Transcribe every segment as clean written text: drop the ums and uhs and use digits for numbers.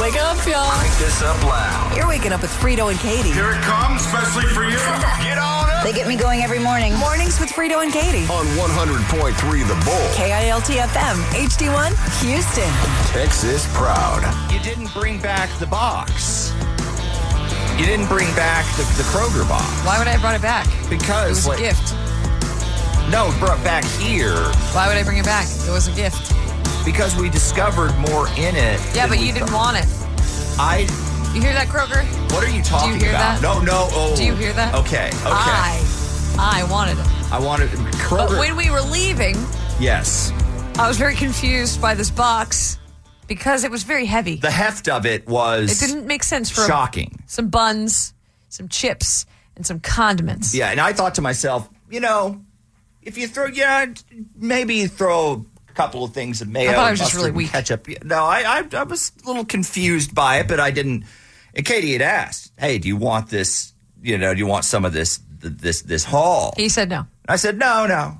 Wake up, y'all. Crank this up loud. You're waking up with Frito and Katie. Here it comes, especially for you. Get on up. They get me going every morning. Mornings with Frito and Katie. On 100.3 The Bull. KILT FM, HD1, Houston. Texas proud. You didn't bring back the box. You didn't bring back the Kroger box. Why would I have brought it back? Because It was a gift. No, brought back here. Why would I bring it back? It was a gift. Because we discovered more in it. Yeah, but you didn't want it. You hear that, Kroger? What are you talking Do you hear about? that? No. Oh. Do you hear that? Okay. I wanted it. I wanted Kroger. But when we were leaving, yes. I was very confused by this box because it was very heavy. The heft of it was It didn't make sense for shocking. Some buns, some chips, and some condiments. Yeah, and I thought to myself, if you throw, maybe throw a couple of things of mayo. I thought it was just mustard, really and weak. Ketchup. No, I was a little confused by it, but I didn't. And Katie had asked, "Hey, do you want this? Do you want some of this haul?" He said no. I said, no.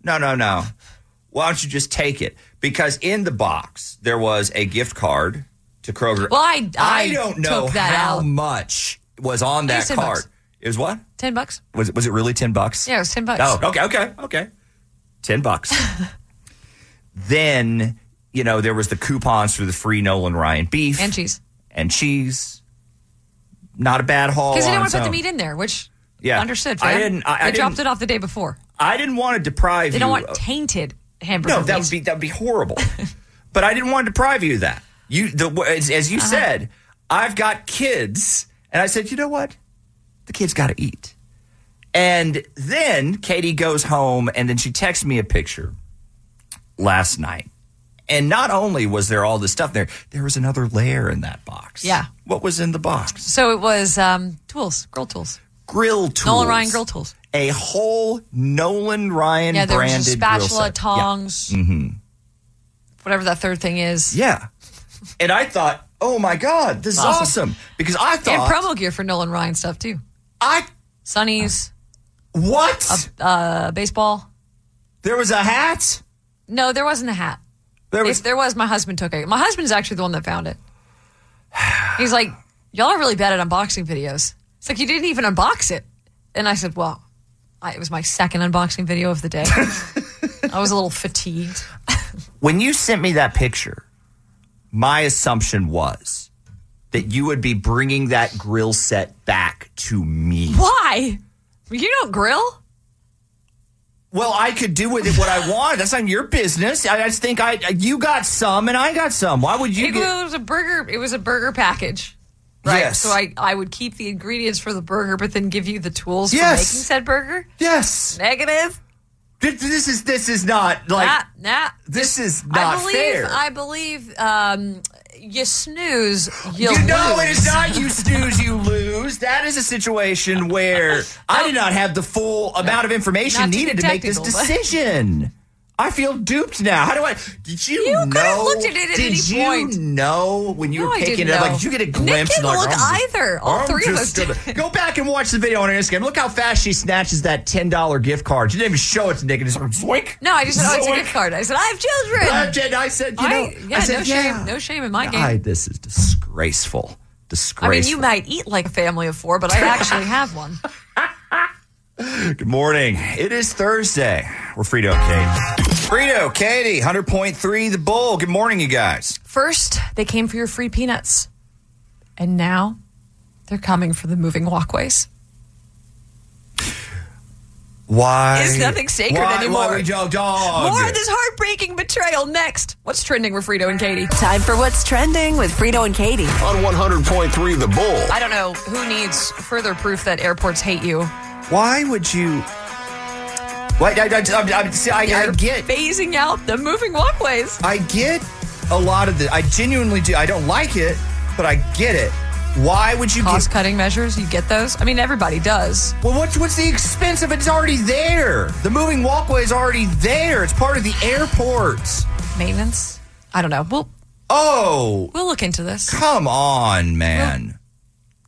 Why don't you just take it? Because in the box there was a gift card to Kroger. Well, I don't know took that how out. much was on that $10. card. It was what? $10. Was it really $10? Yeah, it was $10. Oh, okay. $10. Then, there was the coupons for the free Nolan Ryan beef. And cheese. Not a bad haul. Because you didn't want to on put its the own. meat in there, which Yeah. understood. I fam. didn't- I They dropped didn't- it off the day before. I didn't want to deprive They you. don't want tainted hamburger No, that meat. would be horrible. But I didn't want to deprive you of that. As you said, I've got kids, and I said, you know what? The kids got to eat. And then Katie goes home, and then she texts me a picture last night. And not only was there all this stuff there was another layer in that box. Yeah. What was in the box? So it was tools, grill tools. Grill tools. Nolan Ryan grill tools. A whole Nolan Ryan Yeah, there was branded a grill spatula, set. tongs, whatever that third thing is. Yeah. And I thought, oh my God, this is awesome. Because I And thought. promo gear for Nolan Ryan stuff, too. Sunnies. What? Baseball. There was a hat? No, there wasn't a hat. If there was, my husband took it. My husband's actually the one that found it. He's like, y'all are really bad at unboxing videos. It's like, you didn't even unbox it. And I said, well, it was my second unboxing video of the day. I was a little fatigued. When you sent me that picture, my assumption was that you would be bringing that grill set back to me. Why? You don't grill? Well, I could do with it what I wanted. That's not your business. I just think you got some and I got some. Why would you It was a burger. It was a burger package. Right. Yes. So I would keep the ingredients for the burger, but then give you the tools for Yes. making said burger? Yes. Negative? This is not like Nah. this is not fair. I believe you snooze, you You know lose. it is not you snooze, you lose. That is a situation where I did not have the full amount of information Not to needed be to make this technical, but- decision. I feel duped now. How do I? Did you know? could have looked at it at did any you point. know when you No, were I picking didn't it up? know. Like, did you get a Nick glimpse? didn't like, look I'm just- either. All I'm three of just us gonna- did. Go back and watch the video on her Instagram. Look how fast she snatches that $10 gift card. She didn't even show it to Nick and just zoink. No, I just said, it's a Zoink. gift card. I said, I have children. I said, I said, no shame in my game. This is disgraceful. I Disgraceful. mean, you might eat like a family of four, but I actually have one. Good morning. It is Thursday. We're Frito and Katie. Frito, Katie, 100.3 The Bull. Good morning, you guys. First, they came for your free peanuts. And now, they're coming for the moving walkways. Why? Is nothing sacred anymore. Why we joke, dog? More of this heartbreaking betrayal next. What's trending with Frito and Katie? Time for What's Trending with Frito and Katie. On 100.3 The Bull. I don't know who needs further proof that airports hate you. Why would you? What? I get. Phasing out the moving walkways. I get a lot of the. I genuinely do. I don't like it, but I get it. Why would you Cost-cutting measures, you get those? I mean, everybody does. Well, what's the expense of it? It's already there. The moving walkway is already there. It's part of the airport. Maintenance? I don't know. We'll look into this. Come on, man.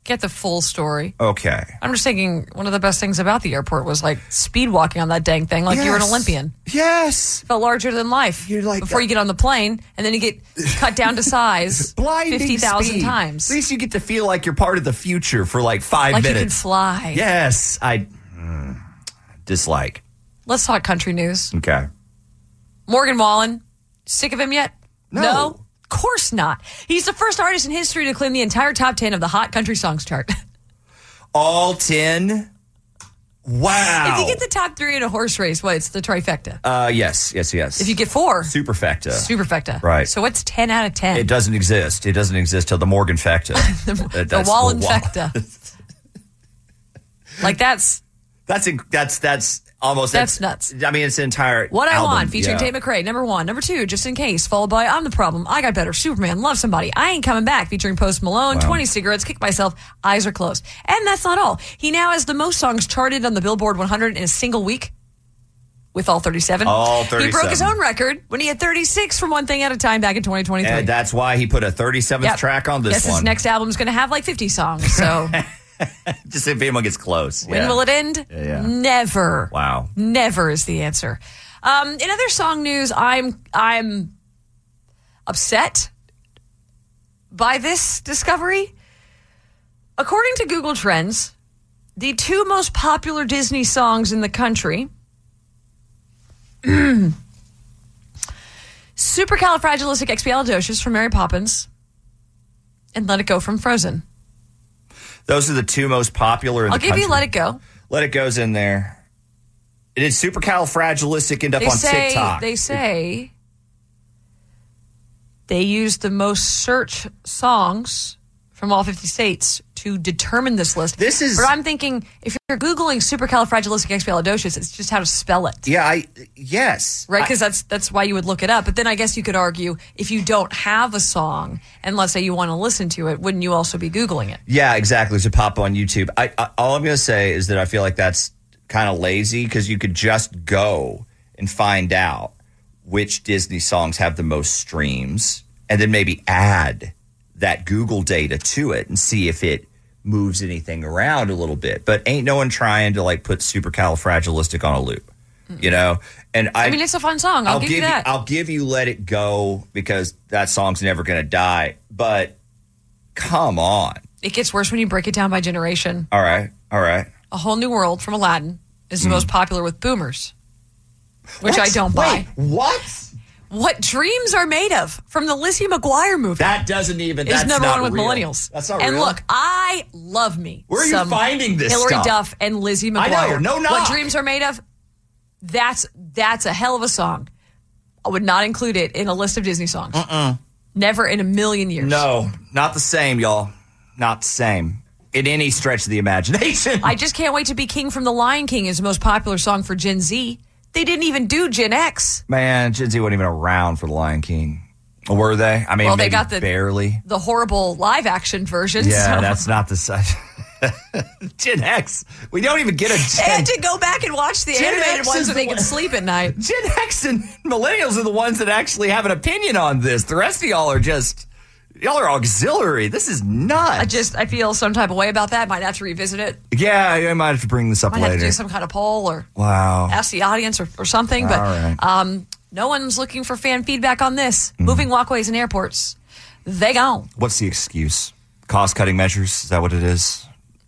get the full story. Okay. I'm just thinking one of the best things about the airport was like speed walking on that dang thing, like you were an Olympian. Yes. Felt larger than life. You're like before you get on the plane, and then you get cut down to size 50,000 times. At least you get to feel like you're part of the future for like 5 minutes. Like you can fly. Yes. I dislike. Let's talk country news. Okay. Morgan Wallen, sick of him yet? No. Of course not. He's the first artist in history to claim the entire top 10 of the Hot Country Songs chart. All 10? Wow. If you get the top 3 in a horse race, it's the trifecta. Yes. If you get 4. Superfecta. Superfecta. Right. So what's 10 out of 10? It doesn't exist. It doesn't exist till the Morgan Fecta. the Wallenfecta. Like that's almost... That's nuts. I mean, it's an entire What album. I Want, featuring Tate McRae, number 1. Number 2, Just in Case, followed by I'm the Problem, I Got Better, Superman, Love Somebody, I Ain't Coming Back, featuring Post Malone, 20 Cigarettes, Kick Myself, Eyes Are Closed. And that's not all. He now has the most songs charted on the Billboard 100 in a single week, with all 37. All 37. He broke his own record when he had 36 from One Thing at a Time back in 2023. And that's why he put a 37th track on this one. one. His next album's going to have like 50 songs, so... Just if anyone gets close. When will it end? Yeah. Never. Wow. Never is the answer. In other song news, I'm upset by this discovery. According to Google Trends, the 2 most popular Disney songs in the country, Supercalifragilisticexpialidocious from Mary Poppins and Let It Go from Frozen. Those are the 2 most popular in the country. I'll give you Let It Go. Let It Go's in there. Did Supercalifragilistic end up on TikTok? They say they used the most search songs from all 50 states to determine this list. But I'm thinking, if you're Googling supercalifragilisticexpialidocious, it's just how to spell it. Yeah, yes. Right, because that's why you would look it up. But then I guess you could argue, if you don't have a song, and let's say you want to listen to it, wouldn't you also be Googling it? Yeah, exactly. To pop on YouTube. All I'm going to say is that I feel like that's kind of lazy, because you could just go and find out which Disney songs have the most streams, and then maybe add that Google data to it and see if it moves anything around a little bit. But ain't no one trying to like put Supercalifragilistic on a loop, you know? And I mean, it's a fun song. I'll give you that. I'll give you Let It Go, because that song's never going to die. But come on. It gets worse when you break it down by generation. All right. A Whole New World from Aladdin is the most popular with boomers, which I don't buy. What? What Dreams Are Made Of from the Lizzie McGuire movie. That doesn't even. Is that's number not 1 with real. millennials. That's not and real. And look, I love me. Where are you finding this Hillary stuff? Duff and Lizzie McGuire. I know. No knock. What Dreams Are Made Of. That's a hell of a song. I would not include it in a list of Disney songs. Never in a million years. No, not the same, y'all. Not the same. In any stretch of the imagination. I just can't wait to be King from The Lion King is the most popular song for Gen Z. They didn't even do Gen X. Man, Gen Z wasn't even around for The Lion King. Were they? I mean, well, maybe they got barely. The horrible live action version. Yeah, so. that's not the size. Gen X. We don't even get a Gen. They had to go back and watch the Gen animated X ones is so they the could one- sleep at night. Gen X and millennials are the ones that actually have an opinion on this. The rest of y'all are just, y'all are auxiliary. This is nuts. I feel some type of way about that. Might have to revisit it. Yeah, I might have to bring this up Might later. have to do some kind of poll or Wow. ask the audience or something. But All right. no one's looking for fan feedback on this. Moving walkways and airports, they gone. What's the excuse? Cost-cutting measures? Is that what it is?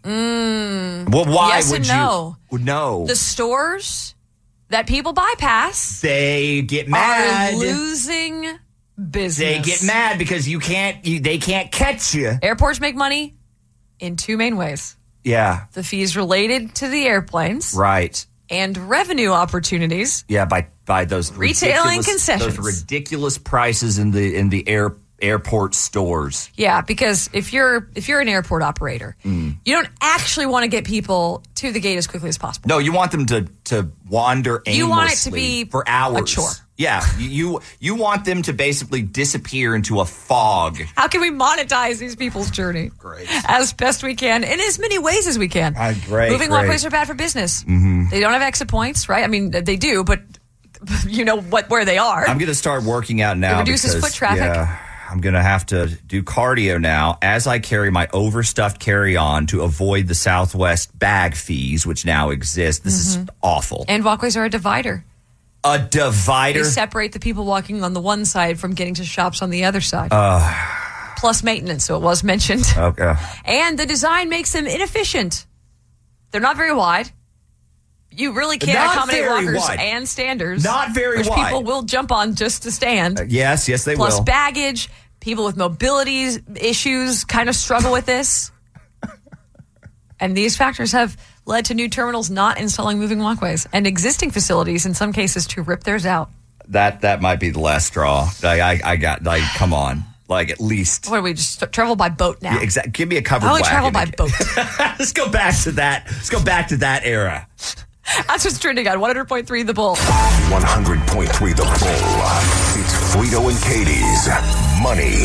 Well, why Yes would and you? no. No. The stores that people bypass They get mad. are losing business. They get mad because they can't catch you. Airports make money in 2 main ways. Yeah. The fees related to the airplanes Right. and revenue opportunities. Yeah, by those Retailing ridiculous- concessions. those ridiculous prices in the airport stores. Yeah, because if you're an airport operator, you don't actually want to get people to the gate as quickly as possible. No, you want them to wander aimlessly You want it to be for hours. a chore. Yeah, you want them to basically disappear into a fog. How can we monetize these people's journey? Great. As best we can, in as many ways as we can. Great. Moving walkways are bad for business. They don't have exit points, right? I mean, they do, but you know where they are. I'm going to start working out now. It reduces because, foot traffic. Yeah, I'm going to have to do cardio now as I carry my overstuffed carry-on to avoid the Southwest bag fees, which now exist. This is awful. And walkways are a divider. A divider? They separate the people walking on the one side from getting to shops on the other side. Plus maintenance, so it was mentioned. Okay. And the design makes them inefficient. They're not very wide. You really can't Not accommodate very walkers wide. and standers. Not very which wide. people will jump on just to stand. Yes, they Plus will. baggage. People with mobility issues kind of struggle with this. And these factors have led to new terminals not installing moving walkways and existing facilities, in some cases, to rip theirs out. That might be the last straw. I got, come on. At least. What do we just travel by boat now? Yeah, exactly. Give me a covered I only wagon. travel by boat. Let's go back to that. Let's go back to that era. That's what's trending on 100.3 The Bull. 100.3 The Bull. It's Frito and Katie's Money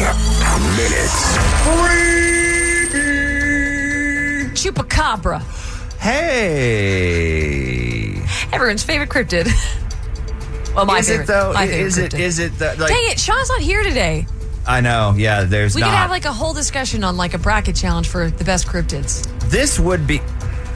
Minute. Chupacabra. Hey. Everyone's favorite cryptid. Well, my Is favorite. it though? My favorite cryptid. Is it the, Dang it, Sean's not here today. I know. Yeah, there's We not. could have a whole discussion on a bracket challenge for the best cryptids. This would be.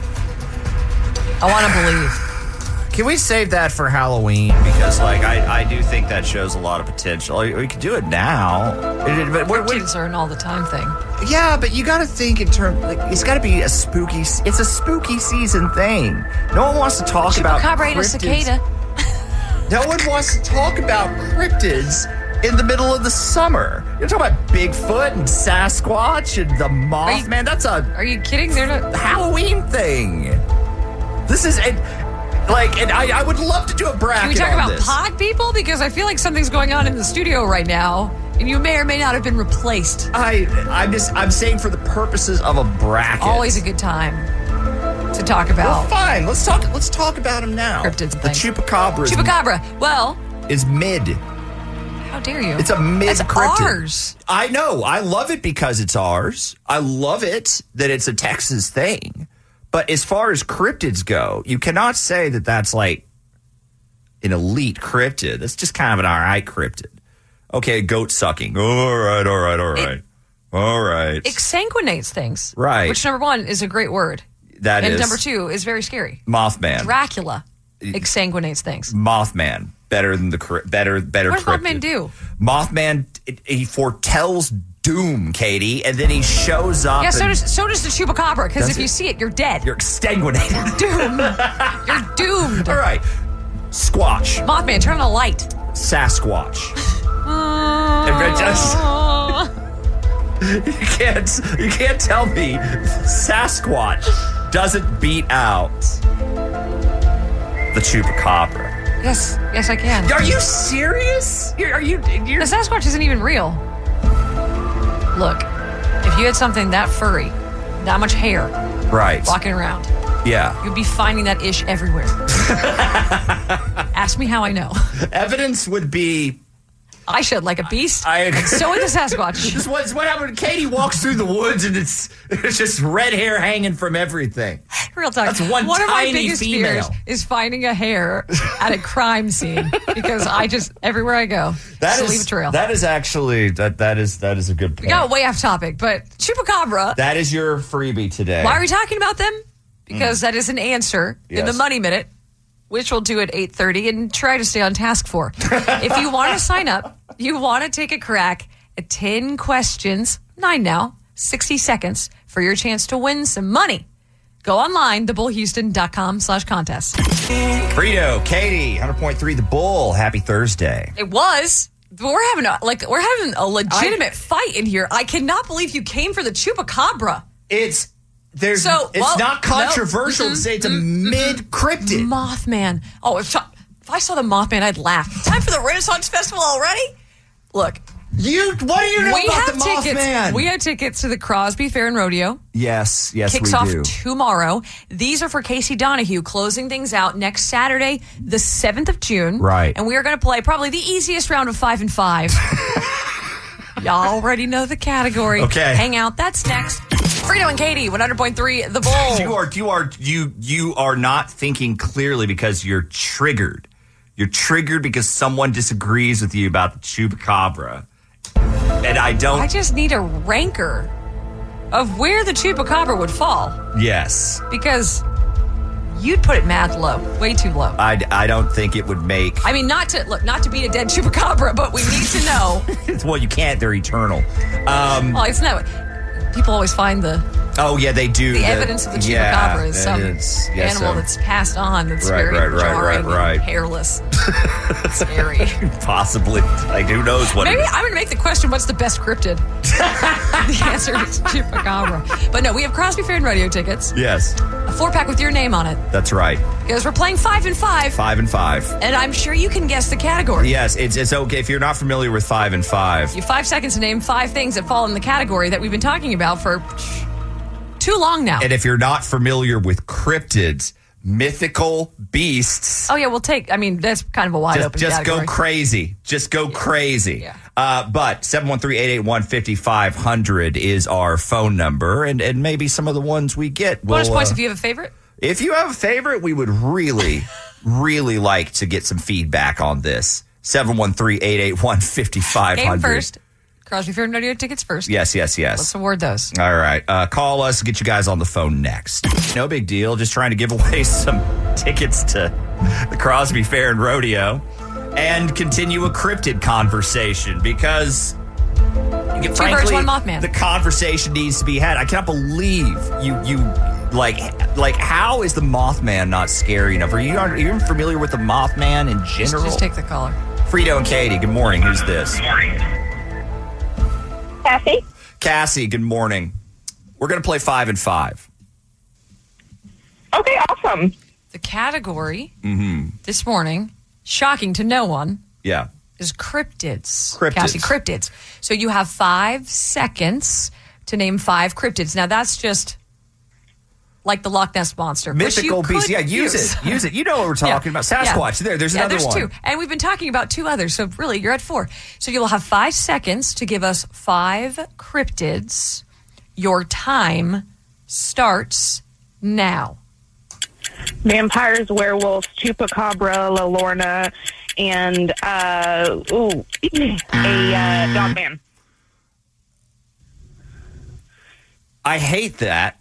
I want to believe. Can we save that for Halloween? Because I do think that shows a lot of potential. We could do it now. But Cryptids are an all the time thing. yeah, but you got to think in terms. It's got to be a spooky. It's a spooky season thing. No one wants to talk about Chupacabra ate a cryptids. cicada. No one wants to talk about cryptids in the middle of the summer. You're talking about Bigfoot and Sasquatch and the Mothman. That's a Are you kidding? They're not. Halloween thing. This is and I would love to do a bracket. Can we talk on about this. pod people? Because I feel like something's going on in the studio right now, and you may or may not have been replaced. I'm saying for the purposes of a bracket. Always a good time to talk Well, about. fine. Let's talk about him now. Cryptids The thing. Chupacabra Chupacabra. Well, is mid. how dare you? It's a mid It's cryptid. ours. I know. I love it because it's ours. I love it that it's a Texas thing. But as far as cryptids go, you cannot say that that's an elite cryptid. That's just kind of an all right cryptid. Okay, goat sucking. All right. It exsanguinates things. Right. Which, number one, is a great word. That and is. number two is very scary. Mothman. Dracula exsanguinates things. Mothman. Better than better What does cryptid. Mothman do? Mothman, he foretells doom, Katie, and then he shows up. Yeah, and so does the Chupacabra, because Does if it? you see it, you're dead. You're exsanguinated. doomed. You're doomed. All right. Squatch. Mothman, turn on a light. Sasquatch. If it just- you can't tell me Sasquatch doesn't beat out the Chupacabra. Yes, I can. Are you serious? The Sasquatch isn't even real. Look, if you had something that furry, that much hair, right walking around, yeah. you'd be finding that ish everywhere. Ask me how I know. Evidence would be I shed like a beast. I- and so would the Sasquatch. This is what happened. Katie walks through the woods and it's just red hair hanging from everything. Real talk. That's one of my tiny biggest female. fears is finding a hair at a crime scene because I just everywhere I go, just leave a trail. That is actually that is a good point. We got way off topic, but Chupacabra. That is your freebie today. Why are we talking about them? Because that is an answer in the Yes. Money Minute, which we'll do at 8:30 and try to stay on task for. If you want to sign up, you want to take a crack at 10 questions, 9 now, 60 seconds for your chance to win some money. Go online, thebullhouston.com/contest. Frito, Katie, 100.3 The Bull. Happy Thursday. It was. We're having a legitimate fight in here. I cannot believe you came for the Chupacabra. It's So, well, not controversial no. to say it's a mid cryptid. Mothman. Oh, if I saw the Mothman, I'd laugh. Time for the Renaissance Festival already? Look, What do you know we about have the tickets. Mothman? We have tickets to the Crosby Fair and Rodeo. Yes, Kicks we off do. tomorrow. These are for Casey Donahue, closing things out next Saturday, the 7th of June. Right. And we are going to play probably the easiest round of 5 and 5. Y'all already know the category. Okay. Hang out. That's next. Frito and Katie, 100.3 The Bull. You are not thinking clearly because you're triggered. You're triggered because someone disagrees with you about the Chupacabra. And and I don't. I just need a ranker of where the chupacabra would fall. Yes. Because you'd put it mad low, way too low. I don't think it would make. I mean, not to beat a dead chupacabra, but we need to know. Well, you can't. They're eternal. Well, it's not. People always find the they do. The evidence of the chupacabra is some animal that's passed on that's very jarring and hairless. Scary. Possibly. Like, who knows what Maybe I'm going to make the question, what's the best cryptid? The answer is chupacabra. But no, we have Crosby Fair and Rodeo tickets. Yes. A 4-pack with your name on it. That's right. Because we're playing 5 and 5. 5 and 5. And I'm sure you can guess the category. Yes, it's okay. If you're not familiar with 5 and 5. You have 5 seconds to name 5 things that fall in the category that we've been talking about for too long now. And if you're not familiar with cryptids, mythical beasts. Oh, yeah, that's kind of a wide open Just category. go crazy. Just go crazy. Yeah. But 713-881-5500 is our phone number, and maybe some of the ones we get will... Bonus points if you have a favorite. If you have a favorite, we would really, really like to get some feedback on this. 713-881-5500. Game first. Crosby Fair and Rodeo tickets first. Yes. Let's award those. All right. Call us. Get you guys on the phone next. No big deal. Just trying to give away some tickets to the Crosby Fair and Rodeo and continue a cryptid conversation because, Two birds, one Mothman. the conversation needs to be had. I cannot believe you like how is the Mothman not scary enough? Are you even familiar with the Mothman in general? Just take the caller. Frito and Katie, good morning. Who's this? Cassie. Cassie, good morning. We're going to play 5 and 5. Okay, awesome. The category this morning, shocking to no one, Yeah. is cryptids. Cryptids. Cassie, cryptids. So you have 5 seconds to name 5 cryptids. Now that's just like the Loch Ness Monster. Mythical beast. Yeah, use it. Use it. You know what we're talking about. Sasquatch. Yeah. There's another one. 2. And we've been talking about 2 others. So really, you're at 4. So you'll have 5 seconds to give us 5 cryptids. Your time starts now. Vampires, werewolves, chupacabra, La Lorna, and a dogman. I hate that.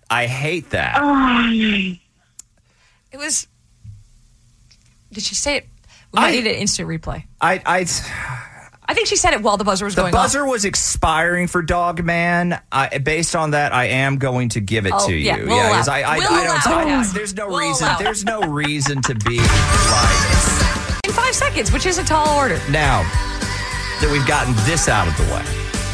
It was. Did she say it? We might need an instant replay. I think she said it while the buzzer was going off. The buzzer was expiring for Dogman. Based on that, I am going to give it to you. Yeah, we'll allow. There's no reason. There's no reason to be like. In 5 seconds, which is a tall order. Now that we've gotten this out of the way,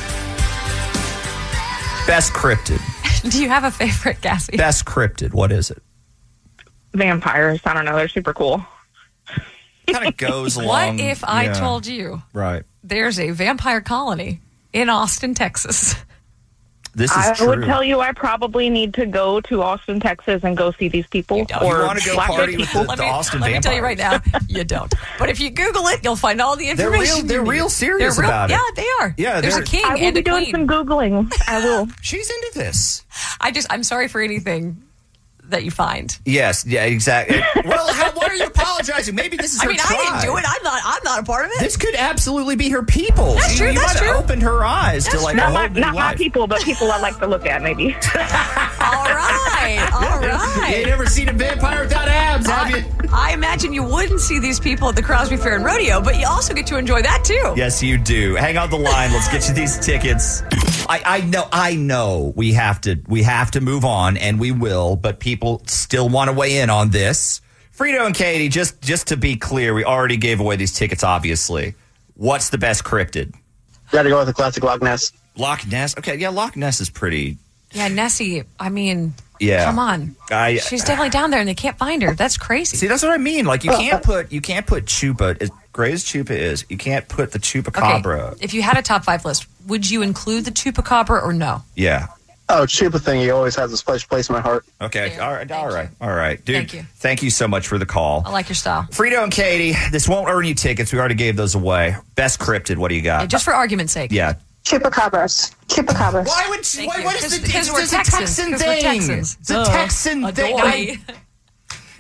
best cryptid. Do you have a favorite, Cassie? Best cryptid. What is it? Vampires. I don't know. They're super cool. Kind of goes along. What if I told you there's a vampire colony in Austin, Texas? This is I true. would tell you I probably need to go to Austin, Texas and go see these people. You don't. You want to go party with the Austin Let me vampires? tell you right now, you don't. But if you Google it, you'll find all the information. They're real serious about it. Yeah, they are. Yeah, there's a king I will and be a doing queen. some Googling. I will. She's into this. I'm sorry for anything that you find. Yes, yeah, exactly. Well, why are you apologizing? Maybe this is her tribe. I didn't do it. I'm not a part of it. This could absolutely be her people. That's true. You might have opened her eyes to like a whole new Not my life. people, but people I like to look at, maybe. All right. You ain't never seen a vampire without abs, have you? I imagine you wouldn't see these people at the Crosby Fair and Rodeo, but you also get to enjoy that too. Yes, you do. Hang on the line. Let's get you these tickets. I know we have to move on, and we will, but people still want to weigh in on this. Frito and Katie, just to be clear, we already gave away these tickets, obviously. What's the best cryptid? Got to go with the classic Loch Ness. Loch Ness? Okay, yeah, Loch Ness is pretty... Yeah, Nessie, I mean, Yeah. come on. She's definitely down there and they can't find her. That's crazy. See, that's what I mean. Like, you can't put Chupa, as great as Chupa is, you can't put the Chupacabra. Okay, if you had a top 5 list, would you include the Chupacabra or no? Yeah. Oh, Chupa thing, he always has a special place in my heart. Okay. Yeah, All right. Dude, Thank you. Thank you so much for the call. I like your style. Frito and Katie, this won't earn you tickets. We already gave those away. Best cryptid, what do you got? Yeah, just for argument's sake. Yeah. Chupacabras. Why would Thank you. what is the Because we're it's a Texans. Texan Because we're thing? Texans. It's a Texan thing. Adoy.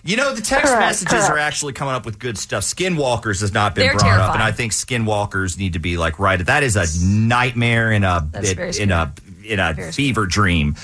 You know, the text Correct, messages are actually coming up with good stuff. Skinwalkers has not been They're brought up, terrifying. and I think skinwalkers need to be like right. That is a nightmare in a fever dream.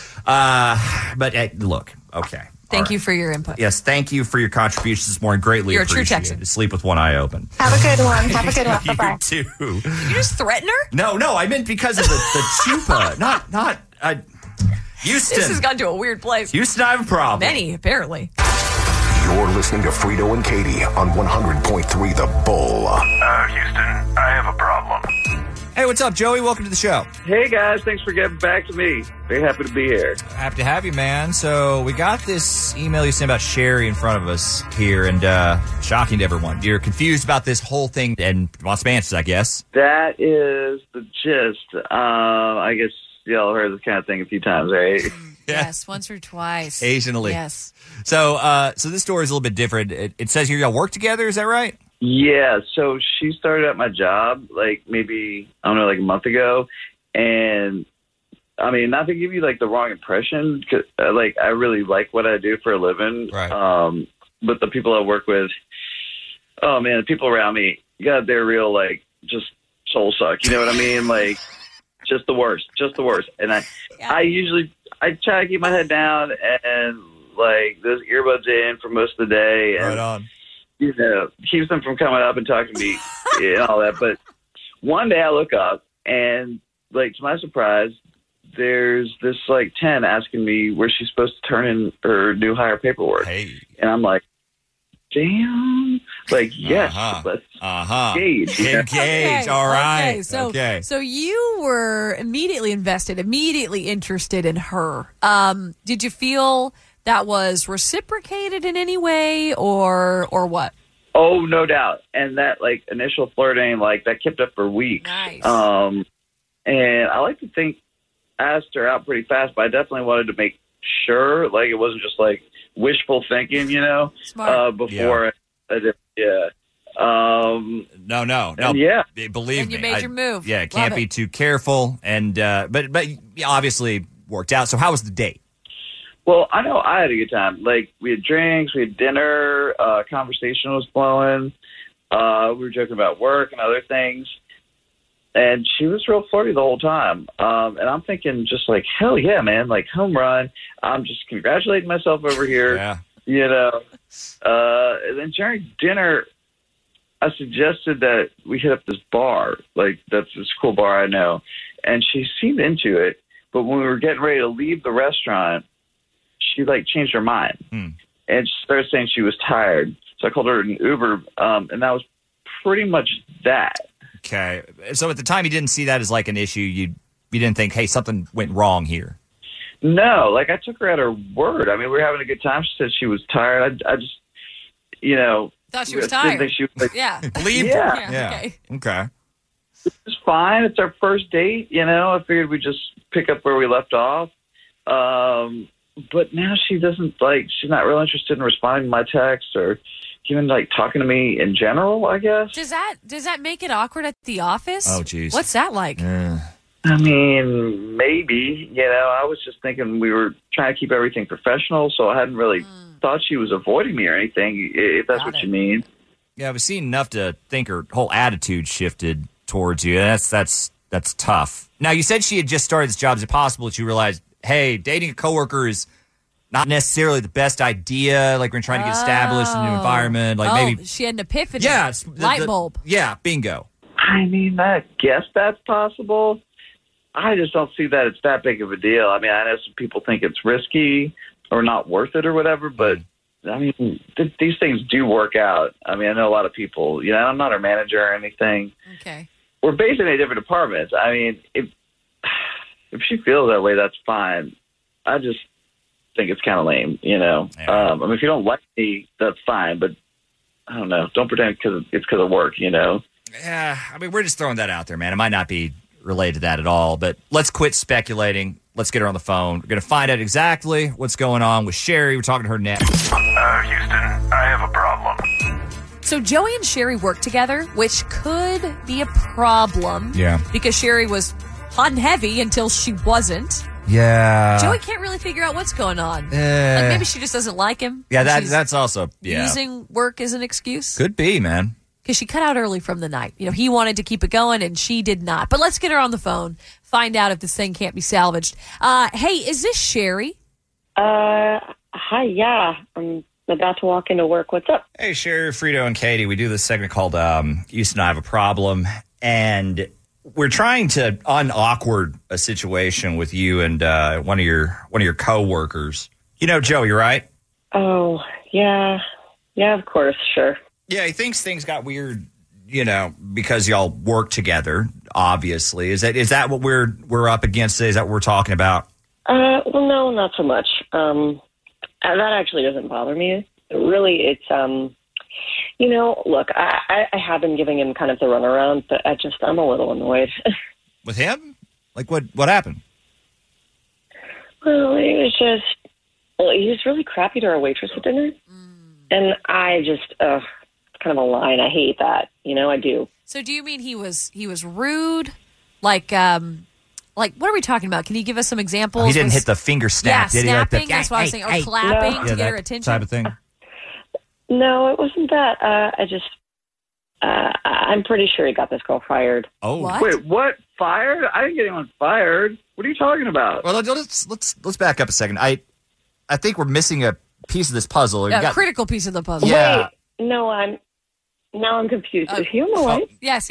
But look, okay. Thank you for your input. Yes, thank you for your contributions this morning. Greatly You're a true appreciated. Texan. Sleep with one eye open. Have a good one. Have a good one. Bye-bye. You too. You just threaten her? No, I meant because of the chupa. Not Houston. This has gone to a weird place. Houston, I have a problem. Many, apparently. You're listening to Frito and Katie on 100.3 The Bull. Houston, I have a problem. Hey, what's up, Joey? Welcome to the show. Hey guys, thanks for getting back to me. Very happy to be here. Happy to have you, man. So we got this email you sent about Sherry in front of us here, and shocking to everyone. You're confused about this whole thing and want some answers, I guess. That is the gist. I guess y'all heard this kind of thing a few times, right? Yes, once or twice. Occasionally. Yes. So this story is a little bit different. It says here y'all work together. Is that right? Yeah, so she started at my job like maybe, I don't know, like a month ago. And I mean, not to give you like the wrong impression, 'cause, like I really like what I do for a living. Right. But the people I work with, oh man, the people around me, God, they're real like just soul suck. You know what I mean? Like just the worst. And I try to keep my head down and like those earbuds in for most of the day. And, Right on. you know, keeps them from coming up and talking to me and all that. But one day I look up and, like, to my surprise, there's this, like, 10 asking me where she's supposed to turn in her new hire paperwork. Hey. And I'm like, damn. Like, yes, let's engage. Engage. All right. Okay. So you were immediately invested, immediately interested in her. Did you feel that was reciprocated in any way or what? Oh, no doubt. And that, like, initial flirting, like, that kept up for weeks. Nice. And I like to think I asked her out pretty fast, but I definitely wanted to make sure, like, it wasn't just, like, wishful thinking, you know, Smart. before I did. Yeah. No. Yeah. Believe And you me. made your move. Yeah, can't Love be it. too careful. And but obviously worked out. So how was the date? Well, I know I had a good time. Like, we had drinks, we had dinner, conversation was flowing. We were joking about work and other things. And she was real flirty the whole time. And I'm thinking just like, hell yeah, man, like home run. I'm just congratulating myself over here. Yeah. You know. And then during dinner, I suggested that we hit up this bar. Like, that's this cool bar I know. And she seemed into it. But when we were getting ready to leave the restaurant, she, like, changed her mind. And she started saying she was tired. So I called her an Uber, and that was pretty much that. Okay. So at the time you didn't see that as like an issue. You didn't think, hey, something went wrong here. No, like, I took her at her word. I mean, we were having a good time. She said she was tired. I just, you know. Thought she was didn't tired. think she was, like, Yeah. Believe Yeah. Okay. It's fine. It's our first date, you know. I figured we'd just pick up where we left off. But now she doesn't, like, she's not real interested in responding to my text or even, like, talking to me in general, I guess. Does that make it awkward at the office? Oh, geez. What's that like? I mean, maybe, you know, I was just thinking we were trying to keep everything professional, so I hadn't really thought she was avoiding me or anything, if that's what you mean. Yeah, I've seen enough to think her whole attitude shifted towards you. That's tough. Now, you said she had just started this job. Is it possible that you realized, hey, dating a coworker is not necessarily the best idea? Like, we're trying to get established in a new environment. Like, maybe she had an epiphany. Yeah, light bulb. Yeah, bingo. I mean, I guess that's possible. I just don't see that it's that big of a deal. I mean, I know some people think it's risky or not worth it or whatever, but I mean, these things do work out. I mean, I know a lot of people, you know, I'm not her manager or anything. Okay. We're based in different departments. I mean, if she feels that way, that's fine. I just think it's kind of lame, you know. Yeah. I mean, if you don't like me, that's fine, but I don't know. Don't pretend it's because of work, you know. Yeah, I mean, we're just throwing that out there, man. It might not be related to that at all, but let's quit speculating. Let's get her on the phone. We're going to find out exactly what's going on with Sherry. We're talking to her next. Houston, I have a problem. So Joey and Sherry worked together, which could be a problem. Yeah. Because Sherry was hot and heavy until she wasn't. Yeah. Joey can't really figure out what's going on. Like maybe she just doesn't like him. Yeah, She's that's also using work as an excuse. Could be, man. Because she cut out early from the night. He wanted to keep it going, and she did not. But let's get her on the phone, find out if this thing can't be salvaged. Hey, is this Sherry? Hi, yeah. I'm about to walk into work. What's up? Hey, Sherry, Frito, and Katie. We do this segment called Houston, I Have a Problem. And we're trying to unawkward a situation with you and one of your coworkers. You know Joey, right? Oh, yeah. Yeah, of course, sure. Yeah, he thinks things got weird, because y'all work together, obviously. Is that what we're up against today? Is that what we're talking about? Well, no, not so much. That actually doesn't bother me. Really, it's, look, I have been giving him kind of the runaround, but I'm a little annoyed. With him? Like, what happened? Well, he was really crappy to our waitress at dinner. And I just, kind of a line. I hate that. I do. So do you mean he was rude? Like, what are we talking about? Can you give us some examples? He didn't hit the finger snap, did he? Snapping, that's what I was saying. Or clapping to get her attention. Type of thing. No, it wasn't that. I'm pretty sure he got this girl fired. Oh. What? Wait, what? Fired? I didn't get anyone fired. What are you talking about? Well, let's back up a second. I think we're missing a piece of this puzzle. A critical piece of the puzzle. Yeah. Wait, no, I'm confused. Is he on the way? Yes.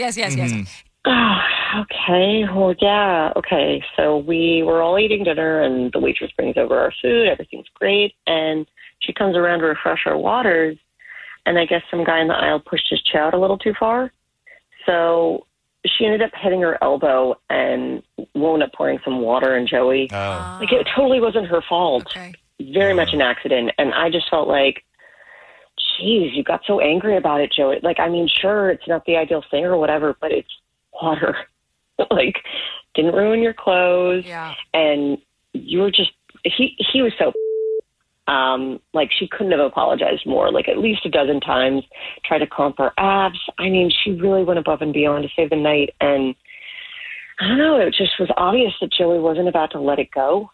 Okay. Well, yeah. Okay. So we were all eating dinner, and the waitress brings over our food. Everything's great, and she comes around to refresh our waters, and I guess some guy in the aisle pushed his chair out a little too far. So she ended up hitting her elbow and wound up pouring some water in Joey. Oh. Like, it totally wasn't her fault. Okay. Very much an accident. And I just felt like, geez, you got so angry about it, Joey. Like, I mean, sure, it's not the ideal thing or whatever, but it's water. Like, didn't ruin your clothes. Yeah. And you were just, he was so, like, she couldn't have apologized more, like at least a dozen times, tried to comp her abs. I mean, she really went above and beyond to save the night. And I don't know, it just was obvious that Joey wasn't about to let it go.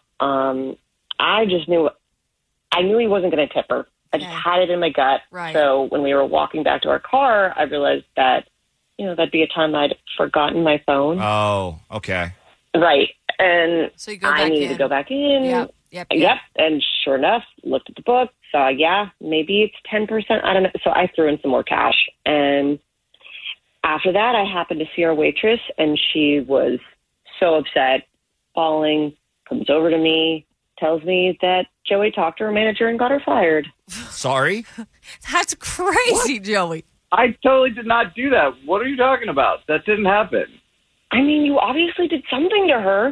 I knew he wasn't going to tip her. I just had it in my gut. Right. So when we were walking back to our car, I realized that, that'd be a time I'd forgotten my phone. Oh, okay. Right. And So you go I back needed in. to go back in. Yep. And sure enough, looked at the book, saw, maybe it's 10%. I don't know. So I threw in some more cash. And after that, I happened to see our waitress, and she was so upset, bawling, comes over to me, tells me that Joey talked to her manager and got her fired. Sorry? That's crazy, Joey. I totally did not do that. What are you talking about? That didn't happen. I mean, you obviously did something to her.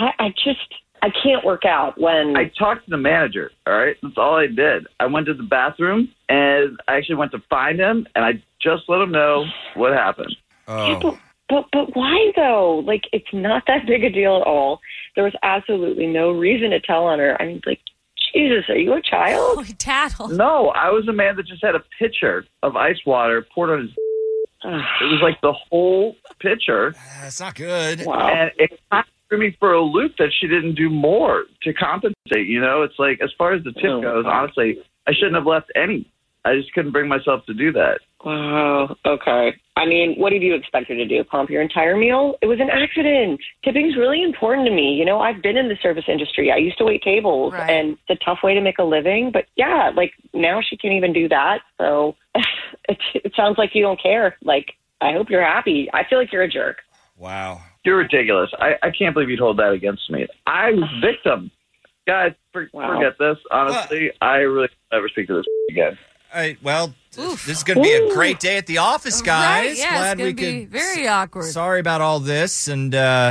I can't work out when... I talked to the manager, all right? That's all I did. I went to the bathroom, and I actually went to find him, and I just let him know what happened. Oh. But why, though? Like, it's not that big a deal at all. There was absolutely no reason to tell on her. I mean, like, Jesus, are you a child? Oh, tattle. No, I was a man that just had a pitcher of ice water poured on his... It was like the whole pitcher. That's not good. Wow. And it kind of threw me for a loop that she didn't do more to compensate. It's like, as far as the tip goes, honestly, I shouldn't have left any. I just couldn't bring myself to do that. Wow. Okay. I mean, what did you expect her to do? Comp your entire meal? It was an accident. Tipping's really important to me. I've been in the service industry. I used to wait tables, Right. and it's a tough way to make a living. But yeah, like now she can't even do that. So it sounds like you don't care. Like, I hope you're happy. I feel like you're a jerk. Wow. You're ridiculous. I can't believe you'd hold that against me. I was victim. Guys, forget this. Honestly, I really never speak to this again. All right, well, this is going to be a great day at the office, guys. Right? Yeah, it's going to be very awkward. Sorry about all this, and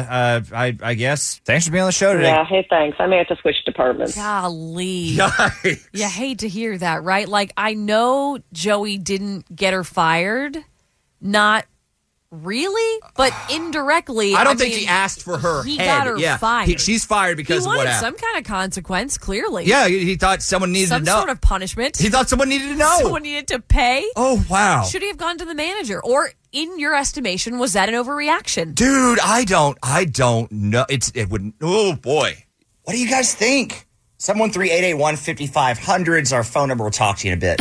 I guess thanks for being on the show today. Yeah, hey, thanks. I may have to switch departments. Golly. Yikes. You hate to hear that, right? Like, I know Joey didn't get her fired. Not really, but indirectly. I don't think he asked for her He head. got her Yeah. fired. She's fired because He of what wanted happened. some kind of consequence, clearly. Yeah, he thought someone needed Some to know. sort of punishment. He thought someone needed to know. Someone needed to pay. Oh, wow. Should he have gone to the manager? Or, in your estimation, was that an overreaction? Dude, I don't know. It would. Oh boy, What do you guys think? 713-881-5500 is our phone number. We'll talk to you in a bit.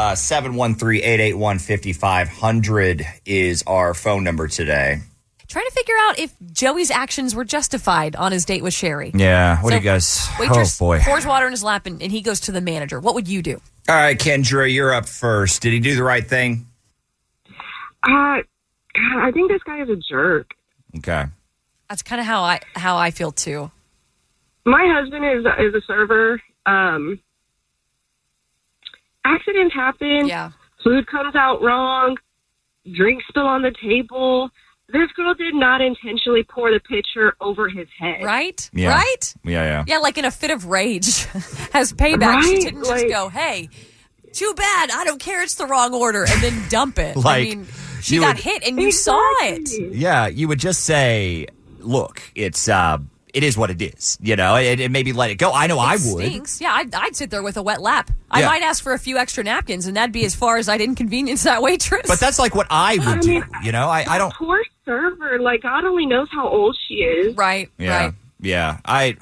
713-881-5500 is our phone number today. Trying to figure out if Joey's actions were justified on his date with Sherry. Yeah. What do you guys... Waitress boy. pours water in his lap and he goes to the manager. What would you do? All right, Kendra, you're up first. Did he do the right thing? I think this guy is a jerk. Okay. That's kind of how I feel too. My husband is a server. Accidents happen. Yeah. Food comes out wrong. Drinks spill on the table. This girl did not intentionally pour the pitcher over his head. Right? Yeah. Right? Yeah. Yeah, like in a fit of rage has payback. Right? She didn't just go, hey, too bad. I don't care. It's the wrong order. And then dump it. Like, I mean, she got hit and you saw it. Yeah, you would just say, look, it is what it is. You know, and maybe let it go. I know I would. Stinks. Yeah, I'd sit there with a wet lap. I might ask for a few extra napkins, and that'd be as far as I'd inconvenience that waitress. But that's like what I would do. You know, I don't. Poor server. Like, God only knows how old she is. Right. Yeah. Right. Yeah.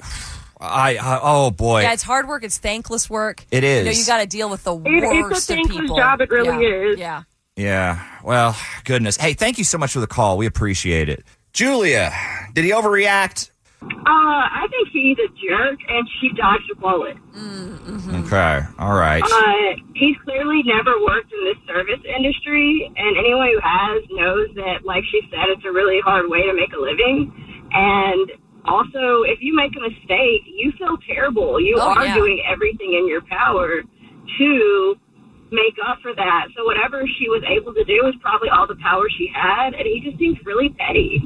Oh boy. Yeah, it's hard work. It's thankless work. It is. You know, you got to deal with the worst It's a of thankless people. job. It really is. Yeah. Yeah. Well, goodness. Hey, thank you so much for the call. We appreciate it. Julia, did he overreact? I think he's a jerk, and she dodged a bullet. Mm-hmm. Okay. All right. He's clearly never worked in this service industry, and anyone who has knows that, like she said, it's a really hard way to make a living. And also, if you make a mistake, you feel terrible. You are doing everything in your power to make up for that. So whatever she was able to do was probably all the power she had, and he just seems really petty.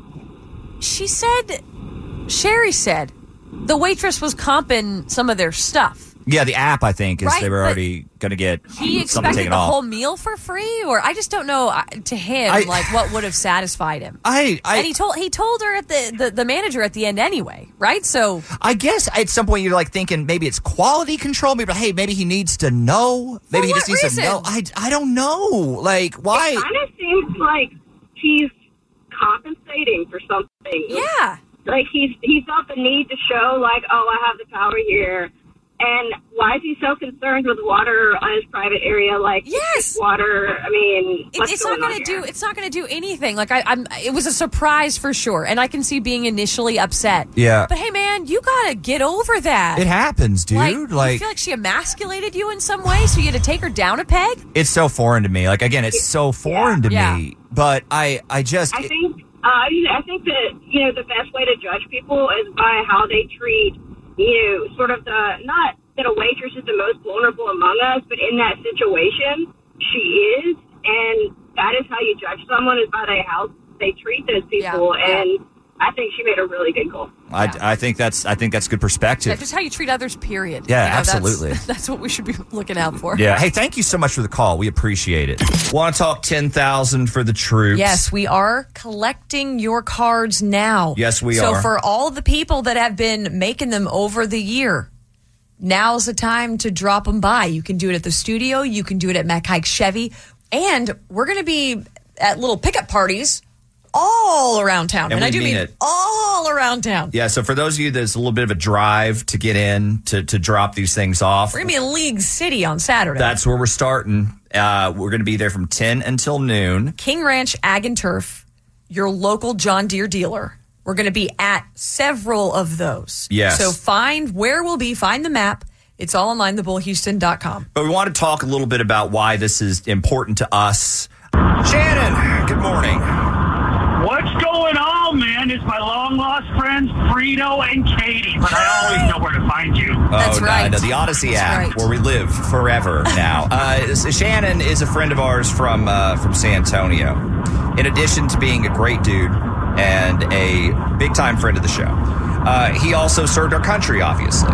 Sherry said the waitress was comping some of their stuff. Yeah, the app, I think, is Right, they were but already going to get He something expected taken the off. whole meal for free, or I just don't know. To him, what would have satisfied him? And he told her at the manager at the end anyway, right? So I guess at some point you're like thinking maybe it's quality control. Maybe maybe he needs to know. Maybe he just needs to know. I don't know. Like why? It kind of seems like he's compensating for something. Yeah. Like he felt the need to show like, oh, I have the power here. And why is he so concerned with water on his private area? Like, yes, water. I mean, it's not going to do. It's not going to do anything. Like it was a surprise for sure, and I can see being initially upset. Yeah. But hey, man, you got to get over that. It happens, dude. Like, you feel like she emasculated you in some way, so you had to take her down a peg. It's so foreign to me. Like again, it's so foreign to me. But I think that the best way to judge people is by how they treat. Sort of not that a waitress is the most vulnerable among us, but in that situation, she is, and that is how you judge someone is by how they treat those people. And I think she made a really good goal. I think that's good perspective. Yeah, just how you treat others. Period. Yeah, absolutely. That's what we should be looking out for. Yeah. Hey, thank you so much for the call. We appreciate it. Want to talk 10,000 for the troops? Yes, we are collecting your cards now. Yes, we are. are. So for all the people that have been making them over the year, now's the time to drop them by. You can do it at the studio. You can do it at Mac Haik Chevy. And we're going to be at little pickup parties all around town. And I do mean it. all around town. Yeah, so for those of you there's a little bit of a drive to get in to drop these things off. We're going to be in League City on Saturday. That's where we're starting. We're going to be there from 10 until noon. King Ranch Ag and Turf, your local John Deere dealer. We're going to be at several of those. Yes. So find where we'll be, find the map. It's all online, thebullhouston.com. But we want to talk a little bit about why this is important to us. Shannon, good morning. What's going on, man? It's my long-lost friends, Frito and Katie, but I always know where to find you. That's right. No, the Odyssey app, where we live forever now. Shannon is a friend of ours from San Antonio. In addition to being a great dude and a big-time friend of the show, he also served our country, obviously.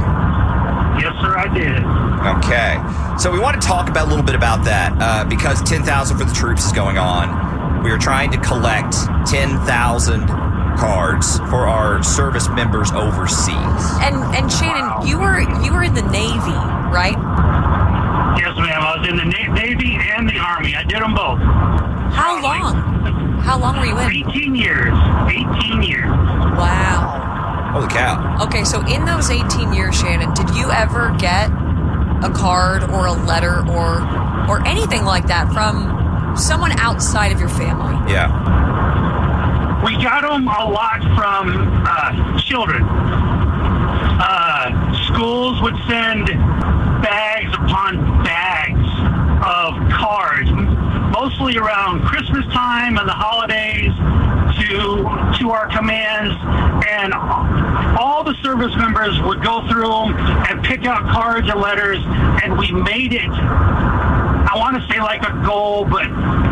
Yes, sir, I did. Okay. So we want to talk a little bit about that because 10,000 for the troops is going on. We are trying to collect 10,000 cards for our service members overseas. And Shannon, you were in the Navy, right? Yes, ma'am. I was in the Navy and the Army. I did them both. How long? How long were you in? 18 years. 18 years. Wow. Holy cow. Okay, so in those 18 years, Shannon, did you ever get a card or a letter or anything like that from someone outside of your family? Yeah. We got them a lot from children. Schools would send bags upon bags of cards, mostly around Christmas time and the holidays, to our commands, and all the service members would go through them and pick out cards and letters, and we made it, I want to say like a goal, but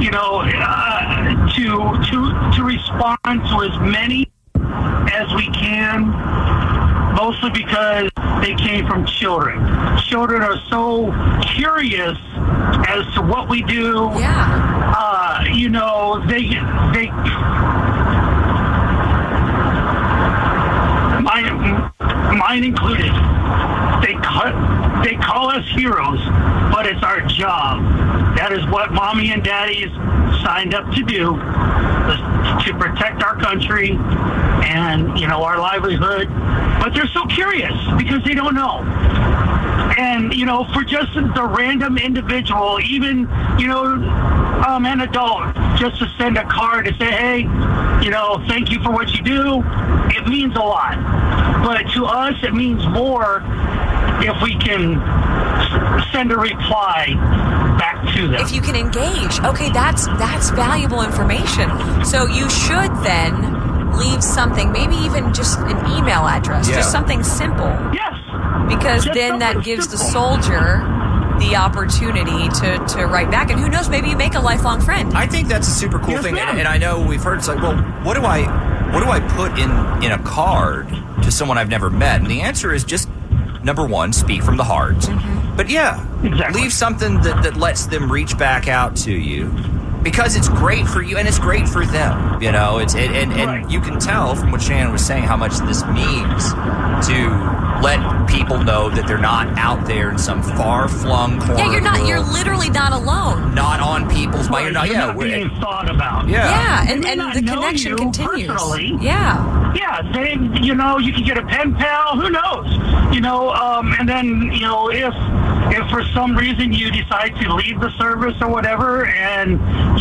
to respond to as many as we can, mostly because they came from children. Children are so curious as to what we do. Yeah. They mine included. They call us heroes, but it's our job. That is what mommy and daddies signed up to do, to protect our country and, our livelihood. But they're so curious because they don't know. And, for just the random individual, even, an adult, just to send a card to say, hey, thank you for what you do, it means a lot. But to us, it means more if we can send a reply back to them. If you can engage. Okay, that's valuable information. So you should then leave something, maybe even just an email address, just something simple. Yes. Because then that gives the soldier the opportunity to write back. And who knows, maybe you make a lifelong friend. I think that's a super cool thing. And I know we've heard, it's like, well, what do I put in a card to someone I've never met? And the answer is just, number one, speak from the heart. Mm-hmm. But leave something that lets them reach back out to you. Because it's great for you and it's great for them, and you can tell from what Shannon was saying how much this means to let people know that they're not out there in some far-flung corner. Yeah, you're literally not alone. Not on people's mind. You're not being thought about. Yeah, and the connection continues. Personally. Yeah. Yeah, you can get a pen pal, who knows? And then, if for some reason you decide to leave the service or whatever, and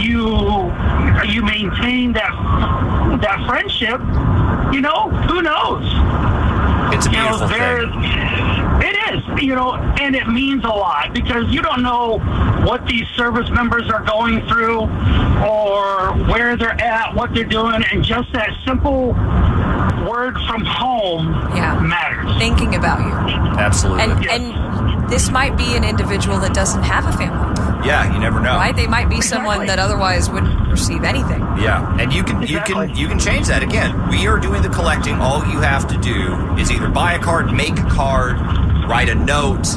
you maintain that friendship, who knows? It's a beautiful thing. It is, and it means a lot because you don't know what these service members are going through or where they're at, what they're doing, and just that simple word from home matters. Thinking about you. Absolutely. And this might be an individual that doesn't have a family. Yeah, you never know. Right? They might be someone that otherwise wouldn't receive anything. Yeah, and you can change that. Again, we are doing the collecting. All you have to do is either buy a card, make a card, write a note.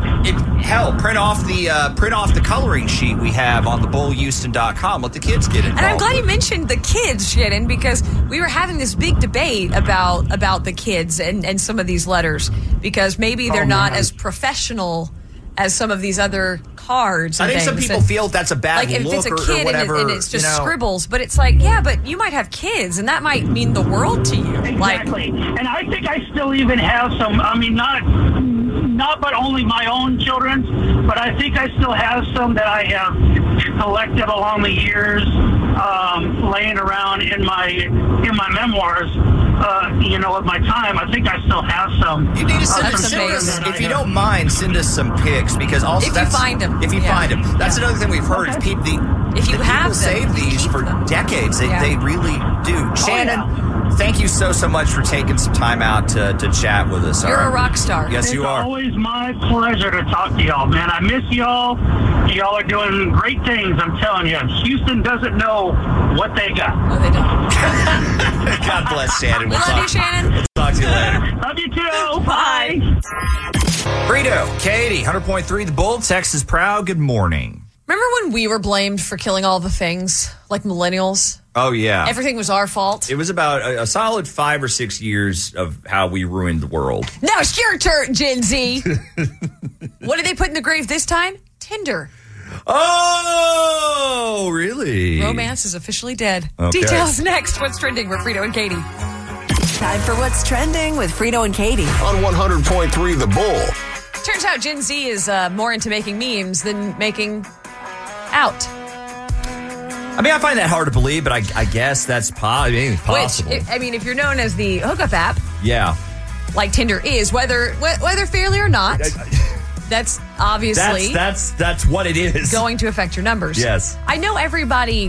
Print off the coloring sheet we have on thebullhouston.com. Let the kids get involved. And I'm glad you mentioned the kids, Shannon, because we were having this big debate about the kids and some of these letters, because maybe they're not as professional as some of these other cards. I think some people feel that's a bad look, if it's a kid or whatever, and it's just scribbles, but it's like, yeah, but you might have kids, and that might mean the world to you. Exactly. And I think I still even have some. I mean, not but only my own children's, but I think I still have some that I have collected along the years, laying around in my memoirs. At my time, I think I still have some. You need to send us, if you don't mind, send us some pics, because also if you find them, that's another thing we've heard. Okay. If you have them, save these for decades. They really do. Shannon, thank you so much for taking some time out to chat with us. You're a rock star. Yes, you are. It's always my pleasure to talk to y'all, man. I miss y'all. Y'all are doing great things, I'm telling you. Houston doesn't know what they got. No, they don't. God bless, Shannon. We love you, Shannon. We'll talk to you later. Love you too. Bye. Frito, Katie, 100.3 The Bull, Texas proud. Good morning. Remember when we were blamed for killing all the things, like millennials? Oh, yeah. Everything was our fault. It was about a solid 5 or 6 years of how we ruined the world. Now it's your turn, Gen Z. What did they put in the grave this time? Tinder. Oh, really? Romance is officially dead. Okay. Details next. What's trending with Frito and Katie? Time for What's Trending with Frito and Katie. On 100.3 The Bull. Turns out Gen Z is more into making memes than making out. I mean, I find that hard to believe, but I guess that's possible. Which, if you're known as the hookup app, yeah, like Tinder is, whether fairly or not, that's obviously that's what it is. Going to affect your numbers. Yes, I know everybody